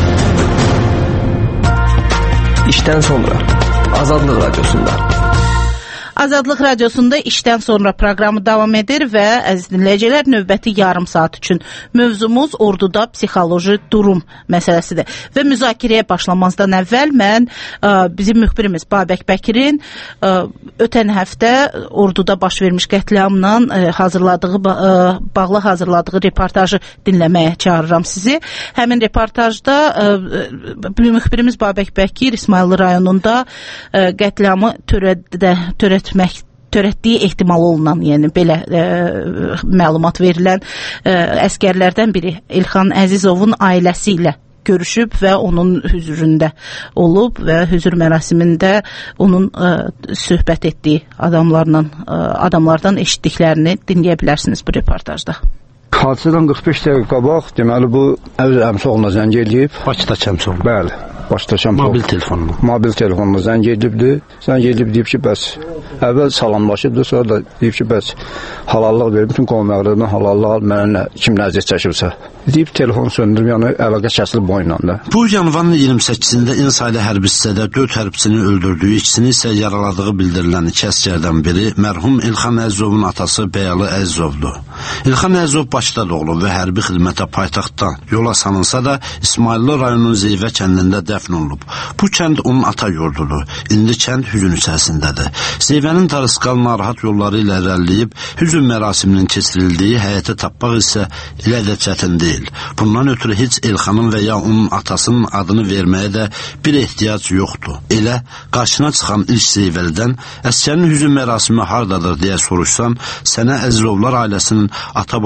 İşdən sonra Azadlıq Radiosunda. Azadlıq Radiosunda işdən sonra proqramı davam edir və əziz dinləyicilər, növbəti yarım saat üçün mövzumuz orduda psixoloji durum məsələsidir. Və müzakirəyə başlamazdan əvvəl mən ə, bizim müxbirimiz Babək Bəkirin ə, ötən həftə orduda baş vermiş qətliamla ə, hazırladığı ə, bağlı hazırladığı reportajı dinləməyə çağırıram sizi. Həmin reportajda ə, müxbirimiz Babək Bəkir İsmayıllı rayonunda ə, qətliamı törədə törət etmək törətdiyi ehtimal olunan, yəni belə e, məlumat verilən e, əskərlərdən biri İlxan Əzizovun ailəsi ilə görüşüb və onun hüzurunda olub və hüzur mərasimində onun e, söhbət etdiyi adamlarla e, adamlardan eşitdiklərini dinləyə bilərsiniz bu reportajda. Hadisədən qırx beş dəqiqə qabaq, deməli bu öz əmsoğluna zəng edib. Bakıda Çəmsoğlu. Bəli, Bakıda Çəmsoğlu. Mobil telefonla. Mobil telefonla zəng edibdi. Zəng edib deyib ki, bəs əvvəl salamlaşıbdı, sonra da deyib ki, bəs halallıq verir, bütün qonum məqrəbdən halallıq al, mənə kim nəzir çəkibsə. Deyib telefonu söndürüb, yəni əlaqə kəsilib boyunla da. Bu yanvarın iyirmi səkkizində İnsaylı hərbi hissədə dörd hərbçini öldürdüyü, ikisini isə yaraladığı bildirilən iki əsgərdən biri mərhum İlxan Əzizovun atası Bəyalı Əzizovdur. İlxan Əzizov Bakıda doğulub və hərbi xidmətə paytaxtdan yola salınsa da İsmayıllı rayonunun Zeyvə kəndində dəfn olunub. Bu kənd onun ata yurdudur. İndi kənd hüzün içərisindədir. Zeyvənin darısqal narahat yolları ilə irəliləyib hüzün mərasiminin keçirildiyi həyətə tapmaq isə elə də çətin deyil. Bundan ötürü heç İlxanın və ya onun atasının adını verməyə də bir ehtiyac yoxdur. Elə qarşına çıxan ilk Zeyvəlidən əskərin hüzün mərasimi hardadır deyə soruşsan, sənə Əzizovlar ailəsinin ata-baba yurdu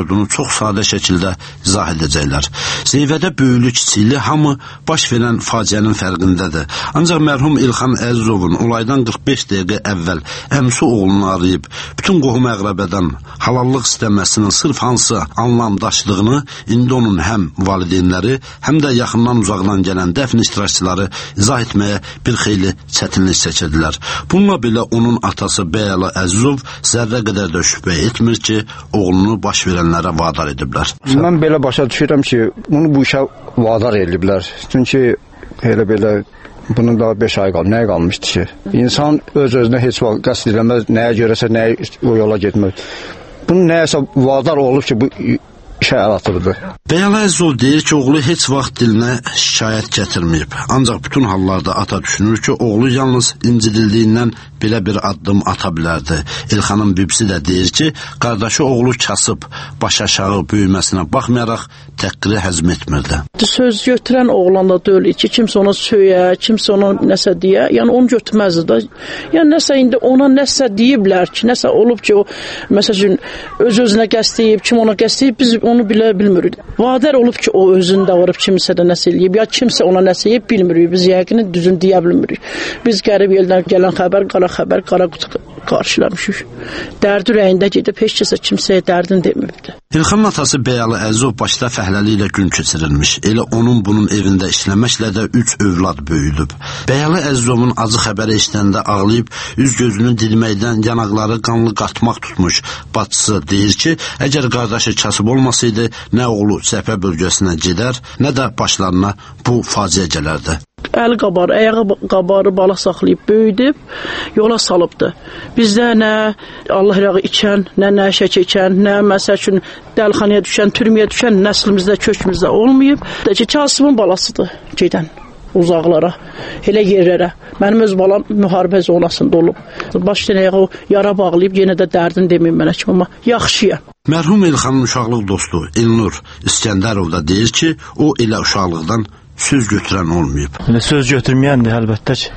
olduğunu çox sadə şəkildə izah edəcəklər. Zeyvədə böyülü kiçikli hamı baş verən faciənin fərqindədir. Ancaq mərhum İlxan Əzizovun olaydan qırx beş dəqiqə əvvəl əmsi oğlunu arayıb, bütün qohum əqrəbədən halallıq istəməsinin sırf hansı anlam daşıdığını indi onun həm valideynləri, həm də yaxından uzaqdan gələn dəfn iştirakçıları izah etməyə bir xeyli çətinlik çəkirdilər. Bununla belə onun atası Bəyalı Əzizov zərrə qədər də şübhə etmir ki, oğlunu baş verənlərə vadar ediblər. Mən belə başa düşürəm ki, bunu bu işə vadar ediblər. Çünki elə belə bunun daha beş ay qalmış, nəyə qalmışdı ki? İnsan öz-özünə heç vaxt qəsd eləməz, nəyə görəsə, nəyə o yola getmək. Bunun nəyəsə vadar olub ki, bu işə əl atırdı. Bəyalı Əzizov deyir ki, oğlu heç vaxt dilinə şikayət gətirməyib. Ancaq bütün hallarda ata düşünür ki, oğlu yalnız incidildiyindən belə bir addım ata bilərdi. İlxanın bibisi də deyir ki, qardaşı oğlu kasıb, baş aşağı böyüməsinə baxmayaraq təqqiri həzm etmirdi. Söz götürən oğlan da deyil ki, kimsə ona söyə, kimsə ona nəsə deyə, yəni onu götürməzdi da. Yəni nəsə indi ona nəsə deyiblər ki, nəsə olub ki, o məsəl üçün öz-özünə qəsd deyib, kim ona qəsd deyib, biz onu bilə bilmirik. Vadar olub ki, o özündə varıb kimsə də nəsə eləyib, ya kimsə ona nəsə eləyib bilmirik. Biz yəqin düzün deyə bilmirik. Biz qərib eldən gələn xəbər, qara xəbər, qara qutu qarşılamışıq. Dərdi ürəyində gedib, heç kəsə kimsəyə dərdin demibdi. İlxanın atası Bəyalı Əzizov başda fəhləli ilə gün keçirilmiş. Elə onun bunun evində işləməklə də üç övlad böyüdüb. Bəyalı Əzizovun acı xəbəri eşidəndə ağlayıb, üz gözünü dilməkdən yanaqları qanlı qatmaq tutmuş. Bacısı deyir ki, əgər qardaşı kasıb olmasaydı, nə oğlu cəbhə bölgəsinə gedər, nə də başlarına bu faciə gələrdi. Əli qabarı, ayağı qabarı balıq saxlayıb, böyüdüb, yola salıbdı. Bizdə nə Allah ilağı içən, nə nəşə çəkən, nə məsəl üçün dəlxanaya düşən, türməyə düşən nəslimizdə, kökümüzdə olmayıb. Ki, kasımın balasıdır gedən uzaqlara, elə yerlərə. Mənim öz balam müharibə zonasında olub. Baş dənəyə o yara bağlayıb, yenə də dərdin deməyim mənə ki, amma yaxşıyam. Mərhum İlxanın uşaqlıq dostu İlnur İskəndərov da deyir ki, o elə uşaqlıqdan söz götürən olmayıb. Elə söz götürməyəndir əlbəttə ki.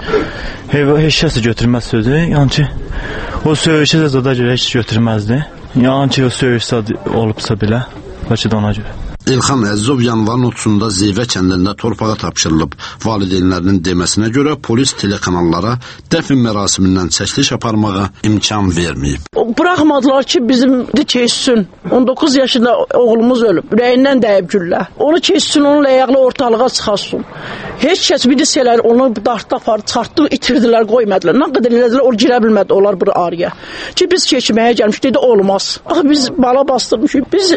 Heç kəs götürməz sözü. Yəni ki, o söyüşə də zada görə heç götürməzdi. Yəni ki, o söyüşsə olubsa belə, bəlkə də ona görə. İlxan Əzizov yanvarın otuzunda Zeyvə kəndində torpağa tapşırılıb. Valideynlərinin deməsinə görə polis telekanallara dəfn mərasimindən çəkiliş aparmağa imkan verməyib. Bıraxmadılar ki, bizim keçsin. on doqquz yaşında oğlumuz ölüb. Ürəyindən dəyib güllə. Onu keçsin, onun layaqlı ortalığa çıxasın. Heç kəs bilirsə onu dartda apardı, çıxartdı, itirdilər, qoymadılar. Nə qədər elədilər, o girə bilmədi onlar bura araya. Ki biz keçməyə gəlmiş, dedi olmaz. Axı biz bala bastırmışıq, biz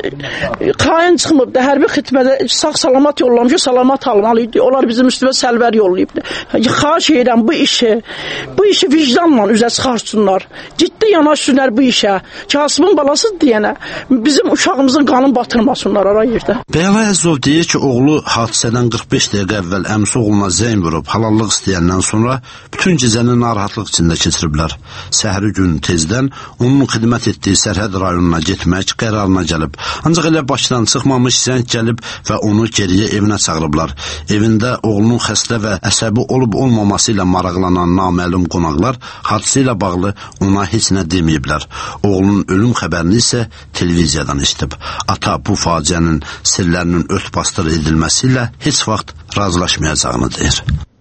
xain çıxmıb. Hərbi xidmətə sağ-salamat yollamışıq, salamat almalıydı. Onlar bizim üstümə səlvər yollayıbdı. Xahiş edirəm bu işi, bu işi vicdanla üzə çıxarsınlar. Ciddi yanaşsınlar bu işə. Kasımın balası deyənə bizim uşağımızın qanını batırmasınlar ara yerdə. Bəyalı Əzizov deyir ki, oğlu hadisədən qırx beş dəqiqə əvvəl əmsi oğluna zəng vurub halallıq istəyəndən sonra bütün gecəni narahatlıq içində keçiriblər. Səhəri gün tezdən onun xidmət etdiyi Sərhəd rayonuna getmək qərarına gəlib. Ancaq elə başdan çıxmamış zəng gəlib və onu geriyə evinə çağırıblar. Evində oğlunun xəstə və əsəbi olub-olmaması ilə maraqlanan naməlum qonaqlar hadisə ilə bağlı ona heç nə deməyiblər. Oğlunun ölüm xəbərini isə televiziyadan eşidib. Ata bu faciənin sirlərinin ört-bastır edilməsi ilə heç vaxt razılaşmayacağını deyir.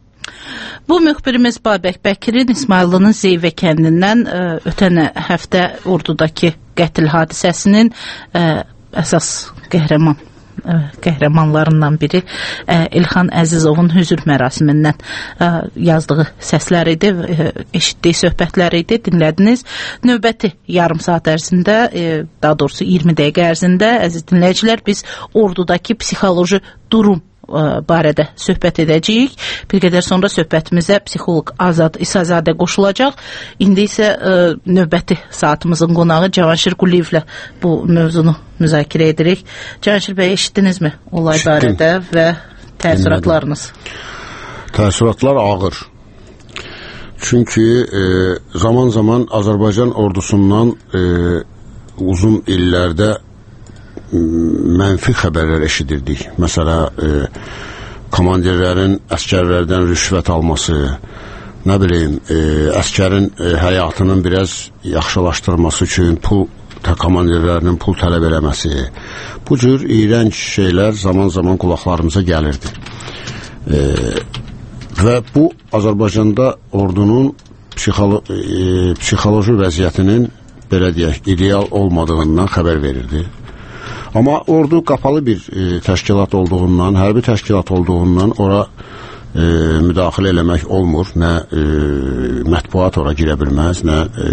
Bu müxbirimiz Babək Bəkirin İsmaillının Zeyvə kəndindən ə, ötən həftə Ordudakı qətl hadisəsinin ə, əsas qəhrəman qəhrəmanlarından biri ə, İlxan Əzizovun hüzür mərasimindən ə, yazdığı səslər idi, ə, eşitdiyi söhbətlər idi, dinlədiniz. Növbəti yarım saat ərzində, ə, daha doğrusu iyirmi dəqiqə ərzində, əziz dinləyicilər, biz Ordudakı psixoloji durum barədə söhbət edəcəyik. Bir qədər sonra söhbətimizə psixoloq Azad İsazadə qoşulacaq. İndi isə ə, növbəti saatımızın qonağı Cavanşir Quliyevlə bu mövzunu müzakirə edirik. Cavanşir bəy, eşitdinizmi olay Eşitdim. barədə və təəssüratlarınız? Təəssüratlar ağır. Çünki e, zaman zaman Azərbaycan ordusundan e, uzun illərdə mənfi xəbərlər eşidirdik. Məsələ, e, komandirlərin əskərlərdən rüşvət alması, nə bileyim, e, əskərin e, həyatının biraz yaxşılaşdırması üçün pul komandirlərinin pul tələb eləməsi, bu cür iyrənc şeylər zaman-zaman qulaqlarımıza gəlirdi. E, və bu Azərbaycanda ordunun psixolo e, psixoloji vəziyyətinin belə deyək, ideal olmadığından xəbər verirdi. Amma ordu qapalı bir e, təşkilat olduğundan, hərbi təşkilat olduğundan ora E, müdaxilə eləmək olmur, nə e, mətbuat ora girə bilməz, nə e,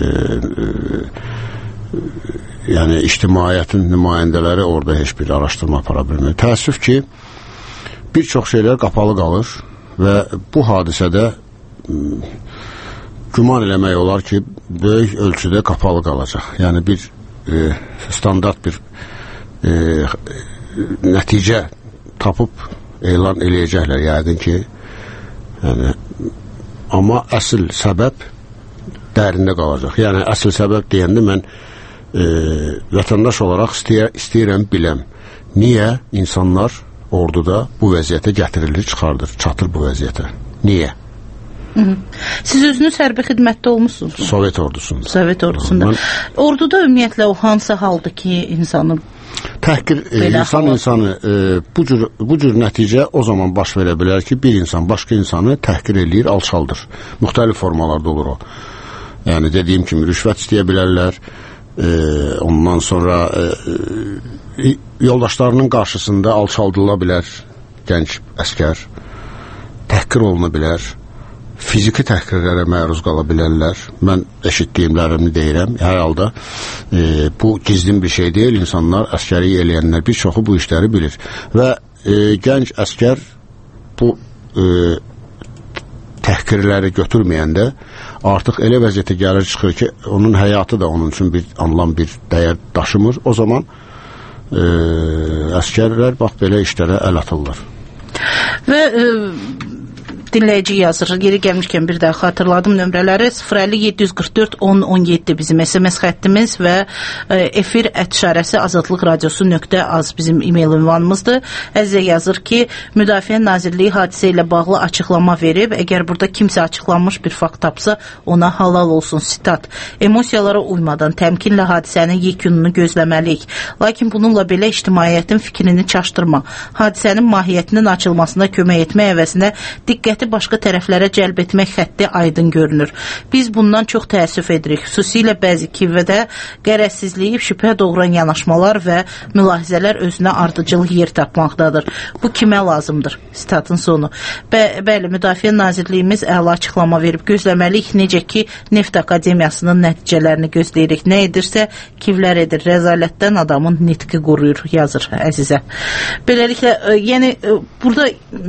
e, yəni ictimaiyyətin nümayəndələri orada heç bir araşdırma apara bilmir. Təəssüf ki, bir çox şeylər qapalı qalır və bu hadisədə güman eləmək olar ki, böyük ölçüdə qapalı qalacaq. Yəni bir e, standart bir e, nəticə tapıb elan eləyəcəklər yəqin ki. Yəni, amma əsl səbəb dərində qalacaq. Yəni, əsl səbəb deyəndə mən e, vətəndaş olaraq istəyir, istəyirəm biləm. Niyə insanlar orduda bu vəziyyətə gətirilir, çıxardır, çatır bu vəziyyətə? Niyə? Hı -hı. Siz özünüz hərbi xidmətdə olmuşsunuz mu? Sovet ordusunda. Sovet ordusunda. Mən... Orduda ümumiyyətlə o hansı haldır ki, insanı təhqir, e, insan hava. insanı e, bu, cür, bu cür nəticə o zaman baş verə bilər ki, bir insan başqa insanı təhqir eləyir, alçaldır. Müxtəlif formalarda olur o. Yəni dediyim kimi rüşvət istəyə bilərlər, e, ondan sonra e, e, yoldaşlarının qarşısında alçaldıla bilər gənc əskər, təhqir oluna bilər, fiziki təhqirlərə məruz qala bilərlər. Mən eşitdiyimlərimi deyirəm. Hər halda e, bu gizlin bir şey deyil. İnsanlar, əskəri eləyənlər bir çoxu bu işləri bilir. Və e, gənc əskər bu e, təhqirləri götürməyəndə artıq elə vəziyyətə gəlir çıxır ki, onun həyatı da onun üçün bir anlam, bir dəyər daşımır. O zaman e, əskərlər bax belə işlərə əl atırlar. Və e, dinləyici yazır. Geri gəlmişkən bir daha xatırladım nömrələri sıfır əlli yeddi yüz qırx dörd on on yeddi bizim S M S xəttimiz və e, efir ət işarəsi azadlıq radiosu nöqtə az bizim e-mail ünvanımızdır. Əzizə yazır ki, Müdafiə Nazirliyi hadisə ilə bağlı açıqlama verib. Əgər burada kimsə açıqlanmış bir fakt tapsa, ona halal olsun. Sitat. Emosiyalara uymadan təmkinlə hadisənin yekununu gözləməliyik. Lakin bununla belə ictimaiyyətin fikrini çaşdırma. Hadisənin mahiyyətinin açılmasına kömək etmək əvəzinə diqqət başqa tərəflərə cəlb etmək xətti aydın görünür. Biz bundan çox təəssüf edirik. Xüsusilə bəzi kivədə qərəzsizliyi şübhə doğuran yanaşmalar və mülahizələr özünə ardıcıl yer tapmaqdadır. Bu kimə lazımdır? Statın sonu. Bə, bəli, Müdafiə Nazirliyimiz əla açıqlama verib. Gözləməliyik, necə ki, Neft Akademiyasının nəticələrini gözləyirik. Nə edirsə, kivlər edir. Rəzalətdən adamın nitqi quruyur, yazır Əzizə. Beləliklə, yəni, burada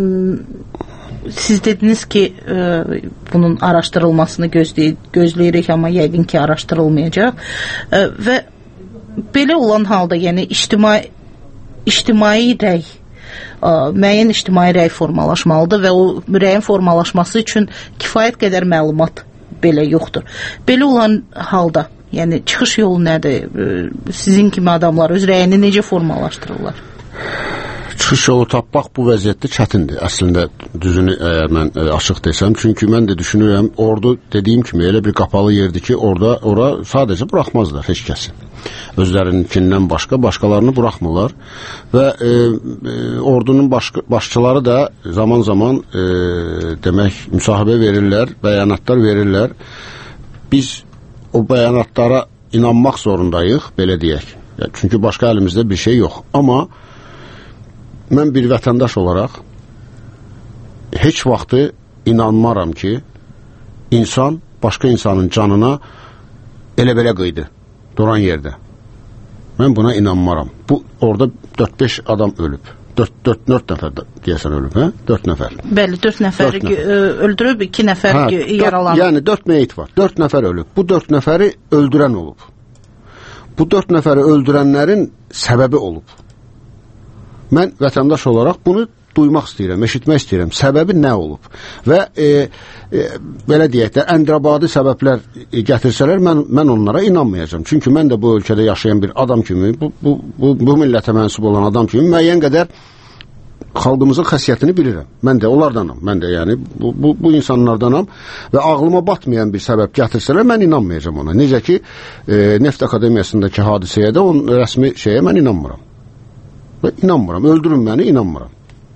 siz dediniz ki, e, bunun araşdırılmasını gözley gözləyirik, amma yəqin ki, araşdırılmayacaq. E, və belə olan halda, yəni ictimai, ictimai rəy, e, müəyyən ictimai rəy formalaşmalıdır və o rəyin formalaşması üçün kifayət qədər məlumat belə yoxdur. Belə olan halda, yəni çıxış yolu nədir? E, sizin kimi adamlar öz rəyini necə formalaşdırırlar? Çıxış yolu tapmaq bu vəziyyətdə çətindir. Əslində düzünü əgər mən ə, açıq desəm, çünki mən də düşünürəm, ordu dediyim kimi elə bir qapalı yerdir ki, orada ora sadəcə buraxmazlar heç kəsi. Özlərinkindən başqa başqalarını buraxmırlar və e, e, ordunun baş, başçıları da zaman-zaman e, demək müsahibə verirlər, bəyanatlar verirlər. Biz o bəyanatlara inanmaq zorundayıq, belə deyək. Yəni, çünki başqa əlimizdə bir şey yox. Amma mən bir vətəndaş olaraq heç vaxtı inanmaram ki, insan başqa insanın canına elə-belə qıydı, duran yerdə. Mən buna inanmaram. Bu, orada dörd beş adam ölüb. dörd nəfər deyəsən ölüb, hə? dörd nəfər. Bəli, dörd nəfər öldürüb, iki nəfər hə, yaralanıb. Yəni, dörd meyit var, dörd nəfər ölüb. Bu dörd nəfəri öldürən olub. Bu dörd nəfəri öldürənlərin səbəbi olub. Mən vətəndaş olaraq bunu duymaq istəyirəm, eşitmək istəyirəm. Səbəbi nə olub? Və e, e, belə deyək də, əndrabadi səbəblər gətirsələr, mən, mən onlara inanmayacağım. Çünki mən də bu ölkədə yaşayan bir adam kimi, bu, bu, bu, bu millətə mənsub olan adam kimi müəyyən qədər xalqımızın xəssiyyətini bilirəm. Mən də onlardanam. Mən də yəni bu, bu, bu insanlardanam və ağlıma batmayan bir səbəb gətirsələr mən inanmayacağam ona. Necə ki e, Neft Akademiyasındakı hadisəyə də onun rəsmi şeyə mən inanmıram. Və inanmıram. Öldürün məni, inanmıram.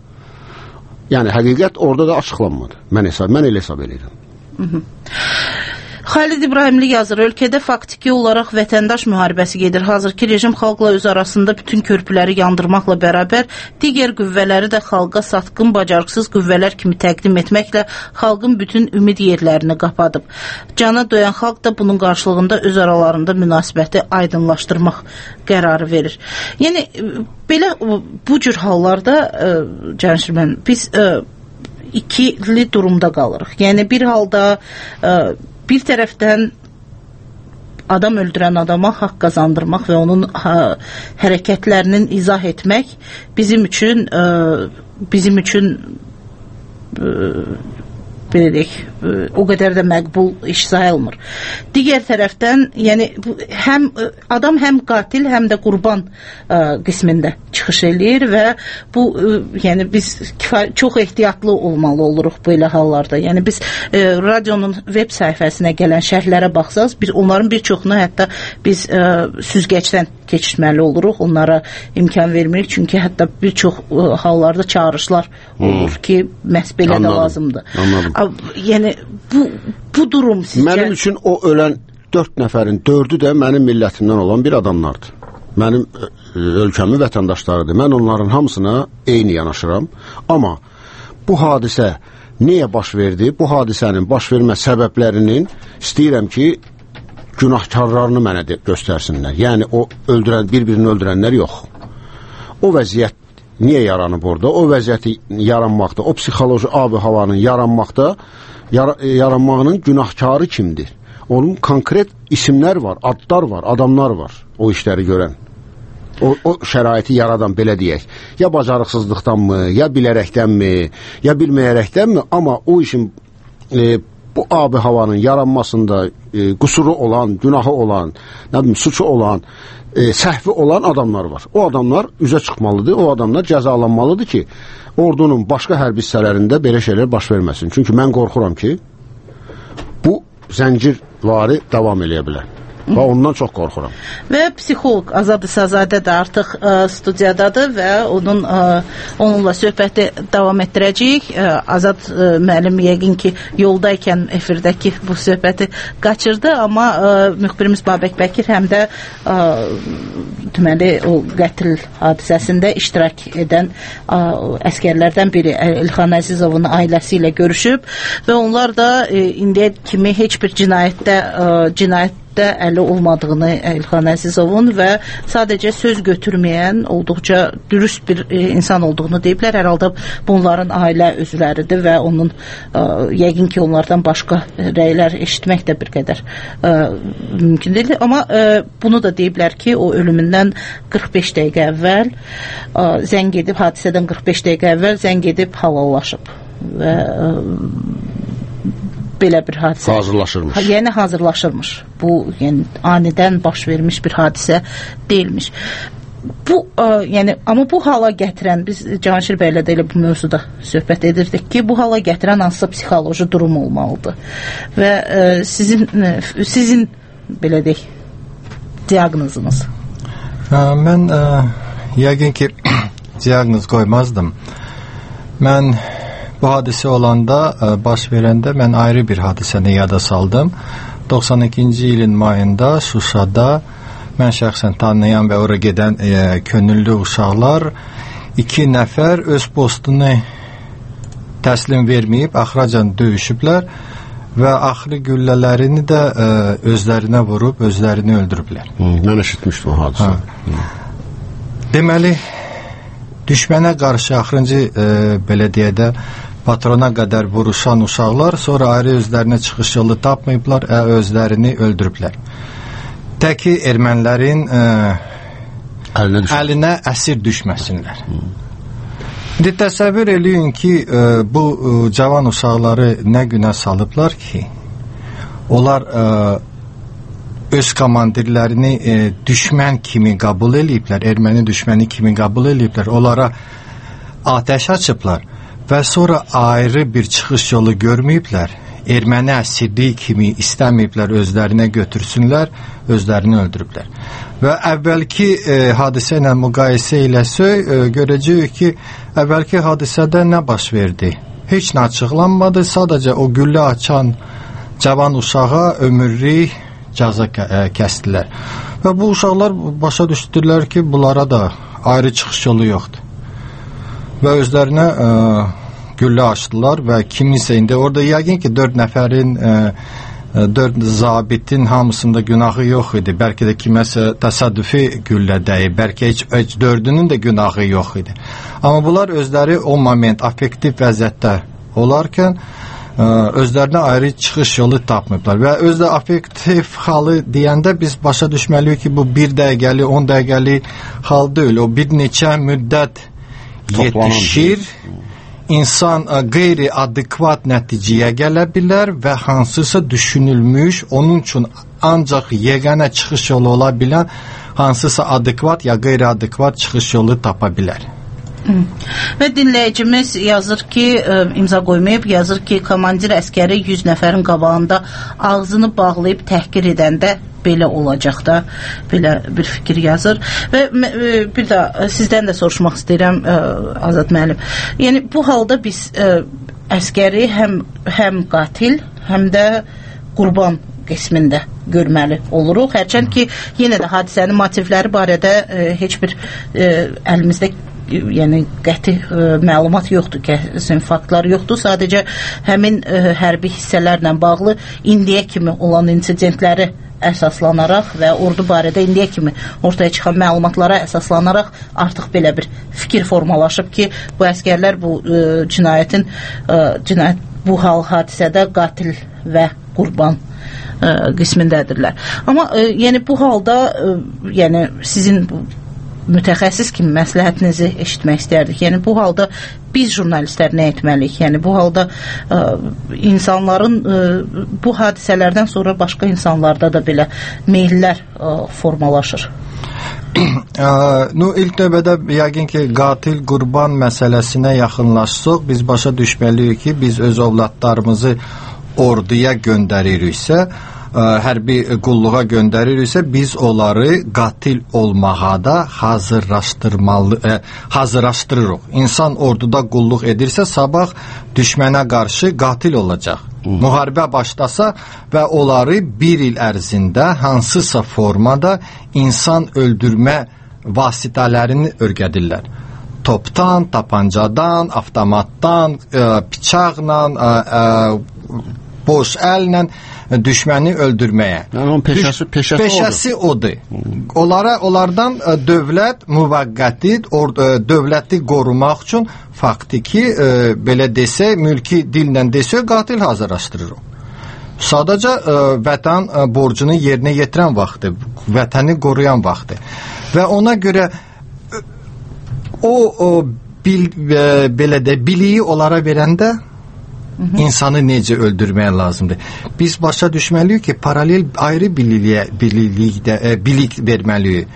Yəni həqiqət orada da açıqlanmadı. Mən hesab, mən elə hesab edirəm. Hı -hı. Xalid İbrahimli yazır, ölkədə faktiki olaraq vətəndaş müharibəsi gedir. Hazırki rejim xalqla öz arasında bütün körpüləri yandırmaqla bərabər digər qüvvələri də xalqa satqın, bacarıqsız qüvvələr kimi təqdim etməklə xalqın bütün ümid yerlərini qapadıb. Cana doyan xalq da bunun qarşılığında öz aralarında münasibəti aydınlaşdırmaq qərarı verir. Yəni, belə bu cür hallarda, Cənşirmən, biz ikili durumda qalırıq. Yəni, bir halda bir tərəfdən adam öldürən adama haqq qazandırmaq və onun ha, hərəkətlərinin izah etmək bizim üçün ə, bizim üçün ə, belə deyək, o qədər də məqbul iş sayılmır. Digər tərəfdən, yəni həm adam həm qatil, həm də qurban ə, qismində çıxış eləyir və bu ə, yəni biz kifay- çox ehtiyatlı olmalı oluruq belə hallarda. Yəni biz ə, radionun web səhifəsinə gələn şərhlərə baxsaq, biz onların bir çoxunu hətta biz ə, süzgəcdən keçirməli oluruq. Onlara imkan vermirik, çünki hətta bir çox ə, hallarda çağırışlar olur hmm. ki, məhz belə Anladım. də lazımdır. Anladım. Yəni bu, bu durum sizcə... Mənim üçün o ölən dörd nəfərin dördü də mənim millətimdən olan bir adamlardır. Mənim ölkəmin vətəndaşlarıdır. Mən onların hamısına eyni yanaşıram. Amma bu hadisə niyə baş verdi? Bu hadisənin baş vermə səbəblərinin istəyirəm ki, günahkarlarını mənə göstərsinlər. Yəni o öldürən, bir-birini öldürənlər yox. O vəziyyət niyə yaranıb orada? O vəziyyəti yaranmaqda, o psixoloji abi havanın yaranmaqda, yar yaranmağının günahkarı kimdir? Onun konkret isimlər var, adlar var, adamlar var o işləri görən. O, o şəraiti yaradan, belə deyək. Ya bacarıqsızlıqdanmı, ya bilərəkdənmi, ya bilməyərəkdənmi, amma o işin e, bu abi havanın yaranmasında e, qusuru olan, günahı olan, nə bilim, suçu olan, e, səhvi olan adamlar var. O adamlar üzə çıxmalıdır, o adamlar cəzalanmalıdır ki, ordunun başqa hərbi hissələrində belə şeylər baş verməsin. Çünki mən qorxuram ki, bu zəncirvari davam eləyə bilər. Və ondan çox qorxuram. Və psixoloq Azad İsazadə də artıq ə, studiyadadır və onun ə, onunla söhbəti davam etdirəcəyik. Ə, Azad ə, müəllim yəqin ki, yoldayken efirdəki bu söhbəti qaçırdı, amma ə, müxbirimiz Babək Bəkir həm də ə, deməli o qətl hadisəsində iştirak edən ə, əskərlərdən biri İlxan Əzizovun ailəsi ilə görüşüb və onlar da ə, indiyə kimi heç bir cinayətdə ə, cinayət də əli olmadığını İlxan Əzizovun və sadəcə söz götürməyən, olduqca dürüst bir e, insan olduğunu deyiblər. Hər halda bunların ailə üzvləridir və onun e, yəqin ki, onlardan başqa rəylər eşitmək də bir qədər e, mümkün deyil. Amma e, bunu da deyiblər ki, o ölümündən qırx beş dəqiqə əvvəl e, zəng edib, hadisədən qırx beş dəqiqə əvvəl zəng edib halallaşıb və e, belə bir hadisə. Hazırlaşırmış. Yəni hazırlaşırmış. Bu, yəni anidən baş vermiş bir hadisə deyilmiş. Bu, ə, yəni amma bu hala gətirən, biz Cavanşir bəylə də elə bu mövzuda söhbət edirdik ki, bu hala gətirən hansısa psixoloji durum olmalıdır. Və ə, sizin ə, sizin belə deyək, diaqnozunuz. Ə, mən ə, yəqin ki, diaqnoz qoymazdım. Mən bu hadisə olanda, baş verəndə mən ayrı bir hadisəni yada saldım. doxsan ikinci ilin mayında Şuşada mən şəxsən tanıyan və ora gedən e, könüllü uşaqlar iki nəfər öz postunu təslim verməyib, axıracan döyüşüblər və axırı güllələrini də e, özlərinə vurub, özlərini öldürüblər. Hmm, mən eşitmişdim o hadisə. Hmm. Deməli, düşmənə qarşı axırıncı e, belə deyədə patrona qədər vuruşan uşaqlar sonra ayrı özlərinə çıxış yolu tapmayıblar, ə, özlərini öldürüblər. Təki ermənilərin ə, əlinə, əlinə əsir düşməsinlər. Hmm. İndi təsəvvür eləyin ki, ə, bu ə, cavan uşaqları nə günə salıblar ki, onlar ə, öz komandirlərini ə, düşmən kimi qəbul eləyiblər, erməni düşməni kimi qəbul eləyiblər, onlara atəş açıblar və sonra ayrı bir çıxış yolu görməyiblər. Erməni əsirliyi kimi istəməyiblər özlərinə götürsünlər, özlərini öldürüblər. Və əvvəlki e, hadisə ilə müqayisə eləsək, e, görəcəyik ki, əvvəlki hadisədə nə baş verdi? Heç nə açıqlanmadı, sadəcə o güllə açan cavan uşağa ömürlük cəza kəsdilər. Və bu uşaqlar başa düşdülər ki, bunlara da ayrı çıxış yolu yoxdur. Və özlərinə ə, güllə açdılar və kiminsə indi orada yəqin ki dörd nəfərin ə, dörd zabitin hamısında günahı yox idi. Bəlkə də kiməsə təsadüfi güllə dəyib, bəlkə heç, heç dördünün də günahı yox idi. Amma bunlar özləri o moment affektiv vəziyyətdə olarkən ə, özlərinə ayrı çıxış yolu tapmayıblar və özdə affektiv halı deyəndə biz başa düşməliyik ki, bu bir dəqiqəli, on dəqiqəli hal deyil. O bir neçə müddət yetişir, insan qeyri-adekvat nəticəyə gələ bilər və hansısa düşünülmüş, onun üçün ancaq yeganə çıxış yolu ola bilən hansısa adekvat ya qeyri-adekvat çıxış yolu tapa bilər. Və dinləyicimiz yazır ki, imza qoymayıb, yazır ki, komandir əskəri yüz nəfərin qabağında ağzını bağlayıb təhqir edəndə belə olacaq da, belə bir fikir yazır. Və bir də sizdən də soruşmaq istəyirəm, Azad müəllim. Yəni, bu halda biz əskəri həm, həm qatil, həm də qurban qismində görməli oluruq. Hərçənd ki, yenə də hadisənin motivləri barədə heç bir əlimizdə yəni qəti ə, məlumat yoxdur, kəsin faktlar yoxdur. Sadəcə həmin ə, hərbi hissələrlə bağlı indiyə kimi olan insidentləri əsaslanaraq və ordu barədə indiyə kimi ortaya çıxan məlumatlara əsaslanaraq artıq belə bir fikir formalaşıb ki, bu əskərlər bu ə, cinayətin ə, cinayət bu hal hadisədə qatil və qurban ə, qismindədirlər. Amma ə, yəni bu halda ə, yəni sizin bu mütəxəssis kimi məsləhətinizi eşitmək istərdik. Yəni bu halda biz jurnalistlər nə etməliyik? Yəni bu halda ə, insanların ə, bu hadisələrdən sonra başqa insanlarda da belə meyllər ə, formalaşır. No, ilk növbədə yəqin ki, qatil qurban məsələsinə yaxınlaşsaq, biz başa düşməliyik ki, biz öz övladlarımızı orduya göndəririksə, hərbi qulluğa göndəririksə, biz onları qatil olmağa da hazırlaşdırmalı, e, hazırlaşdırırıq. İnsan orduda qulluq edirsə, sabah düşmənə qarşı qatil olacaq. Hı. Müharibə başlasa və onları bir il ərzində hansısa formada insan öldürmə vasitələrini öyrədirlər. Topdan, tapancadan, avtomatdan, e, bıçaqla, e, e, boş əllə düşməni öldürməyə. Yəni onun peşəsi, peşəsi, peşəsi odur. Onlara, onlardan dövlət müvəqqəti, dövləti qorumaq üçün faktiki, e, belə desək, mülki dillə desək, qatil hazırlaşdırırıq. Sadəcə e, vətən e, borcunu yerinə yetirən vaxtı, vətəni qoruyan vaxtı. Və ona görə e, o, o bil, e, belə də biliyi onlara verəndə İnsanı necə öldürməyə lazımdır. Biz başa düşməliyik ki, paralel ayrı bililiyə, bililikdə, e, bilik verməliyik.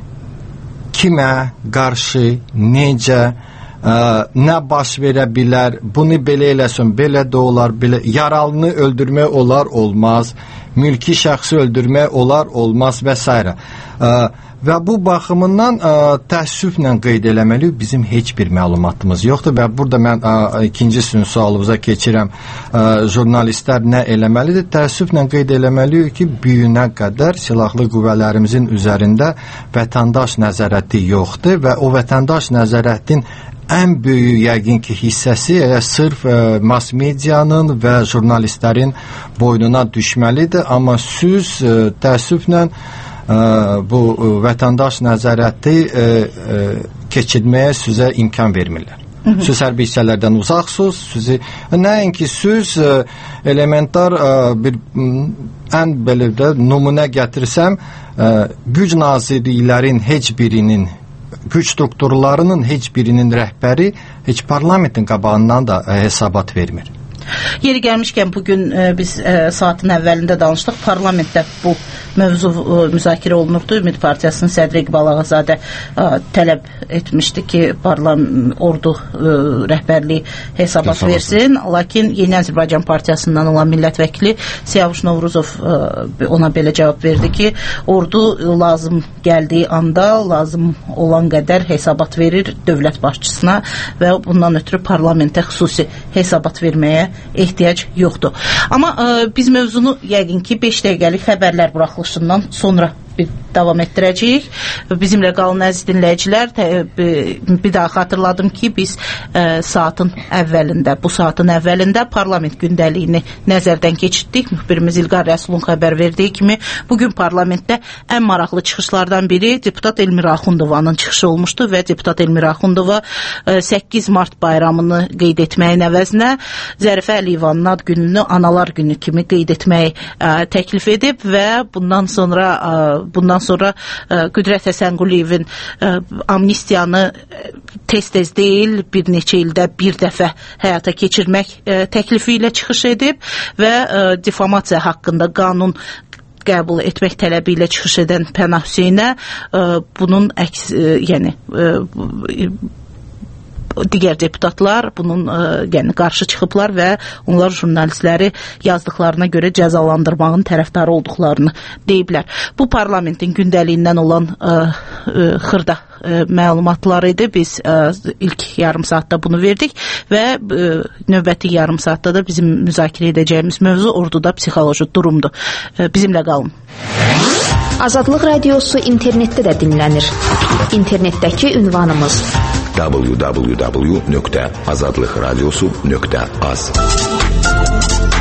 Kimə qarşı, necə, e, nə baş verə bilər, bunu belə eləsin, belə də olar, belə, yaralını öldürmək olar, olmaz, mülki şəxsi öldürmək olar, olmaz və s. E, və bu baxımından ə, təəssüflə qeyd eləməliyik, bizim heç bir məlumatımız yoxdur və burada mən ə, ikinci sizin sualınıza keçirəm, ə, jurnalistlər nə eləməlidir? Təəssüflə qeyd eləməliyik ki, büyünə qədər silahlı qüvvələrimizin üzərində vətəndaş nəzarəti yoxdur və o vətəndaş nəzarətin ən böyük yəqin ki hissəsi ə, sırf ə, mass medianın və jurnalistlərin boynuna düşməlidir, amma siz ə, təəssüflə ə, bu ə, vətəndaş nəzarəti ə, ə, keçirməyə sizə imkan vermirlər. Hı -hı. Siz hərbi hissələrdən uzaqsınız, sizi nəinki siz ə, elementar ə, bir ə, ən belə də nümunə gətirsəm, ə, güc nazirliklərin heç birinin, güc strukturlarının heç birinin rəhbəri heç parlamentin qabağından da ə, hesabat vermir. Yeri gəlmişkən bugün e, biz e, saatın əvvəlində danışdıq. Parlamentdə bu mövzu e, müzakirə olunurdu. Ümid Partiyasının sədri İqbal Ağazadə e, tələb etmişdi ki, parlament ordu e, rəhbərliyi hesabat Hesabat. versin. Lakin Yeni Azərbaycan Partiyasından olan millət vəkili Siyavuş Novruzov e, ona belə cavab verdi ki, ordu lazım gəldiyi anda lazım olan qədər hesabat verir dövlət başçısına və bundan ötürü parlamentə xüsusi hesabat verməyə ehtiyac yoxdur. Amma ə, biz mövzunu yəqin ki beş dəqiqəlik xəbərlər buraxılışından sonra bir davam etdirəcəyik. Bizimlə qalın əziz dinləyicilər. Bir daha xatırladım ki, biz ə, saatın əvvəlində, bu saatın əvvəlində parlament gündəliyini nəzərdən keçirdik. Müxbirimiz İlqar Rəsulun xəbər verdiyi kimi, bugün parlamentdə ən maraqlı çıxışlardan biri deputat Elmira Axundovanın çıxışı olmuşdu və deputat Elmira Axundova ə, səkkiz mart bayramını qeyd etməyin əvəzinə Zərifə Əliyevanın ad gününü analar günü kimi qeyd etməyi ə, təklif edib və bundan sonra ə, bundan sonra ə, Qüdrət Həsənquliyevin ə, amnistiyanı tez-tez deyil, bir neçə ildə bir dəfə həyata keçirmək ə, təklifi ilə çıxış edib və ə, difamasiya haqqında qanun qəbul etmək tələbi ilə çıxış edən Pənah Hüseynə ə, bunun əks, ə, yəni ə, digər deputatlar bunun ə, yəni qarşı çıxıblar və onlar jurnalistləri yazdıqlarına görə cəzalandırmağın tərəfdarı olduqlarını deyiblər. Bu parlamentin gündəliyindən olan ə, ə, xırda ə, məlumatlar idi. Biz ə, ilk yarım saatda bunu verdik və ə, növbəti yarım saatda da bizim müzakirə edəcəyimiz mövzu orduda psixoloji durumdur. Ə, bizimlə qalın. Azadlıq Radiosu internetdə də dinlənir. İnternetdəki ünvanımız w w w nöqtə azadlıqradiosu nöqtə az.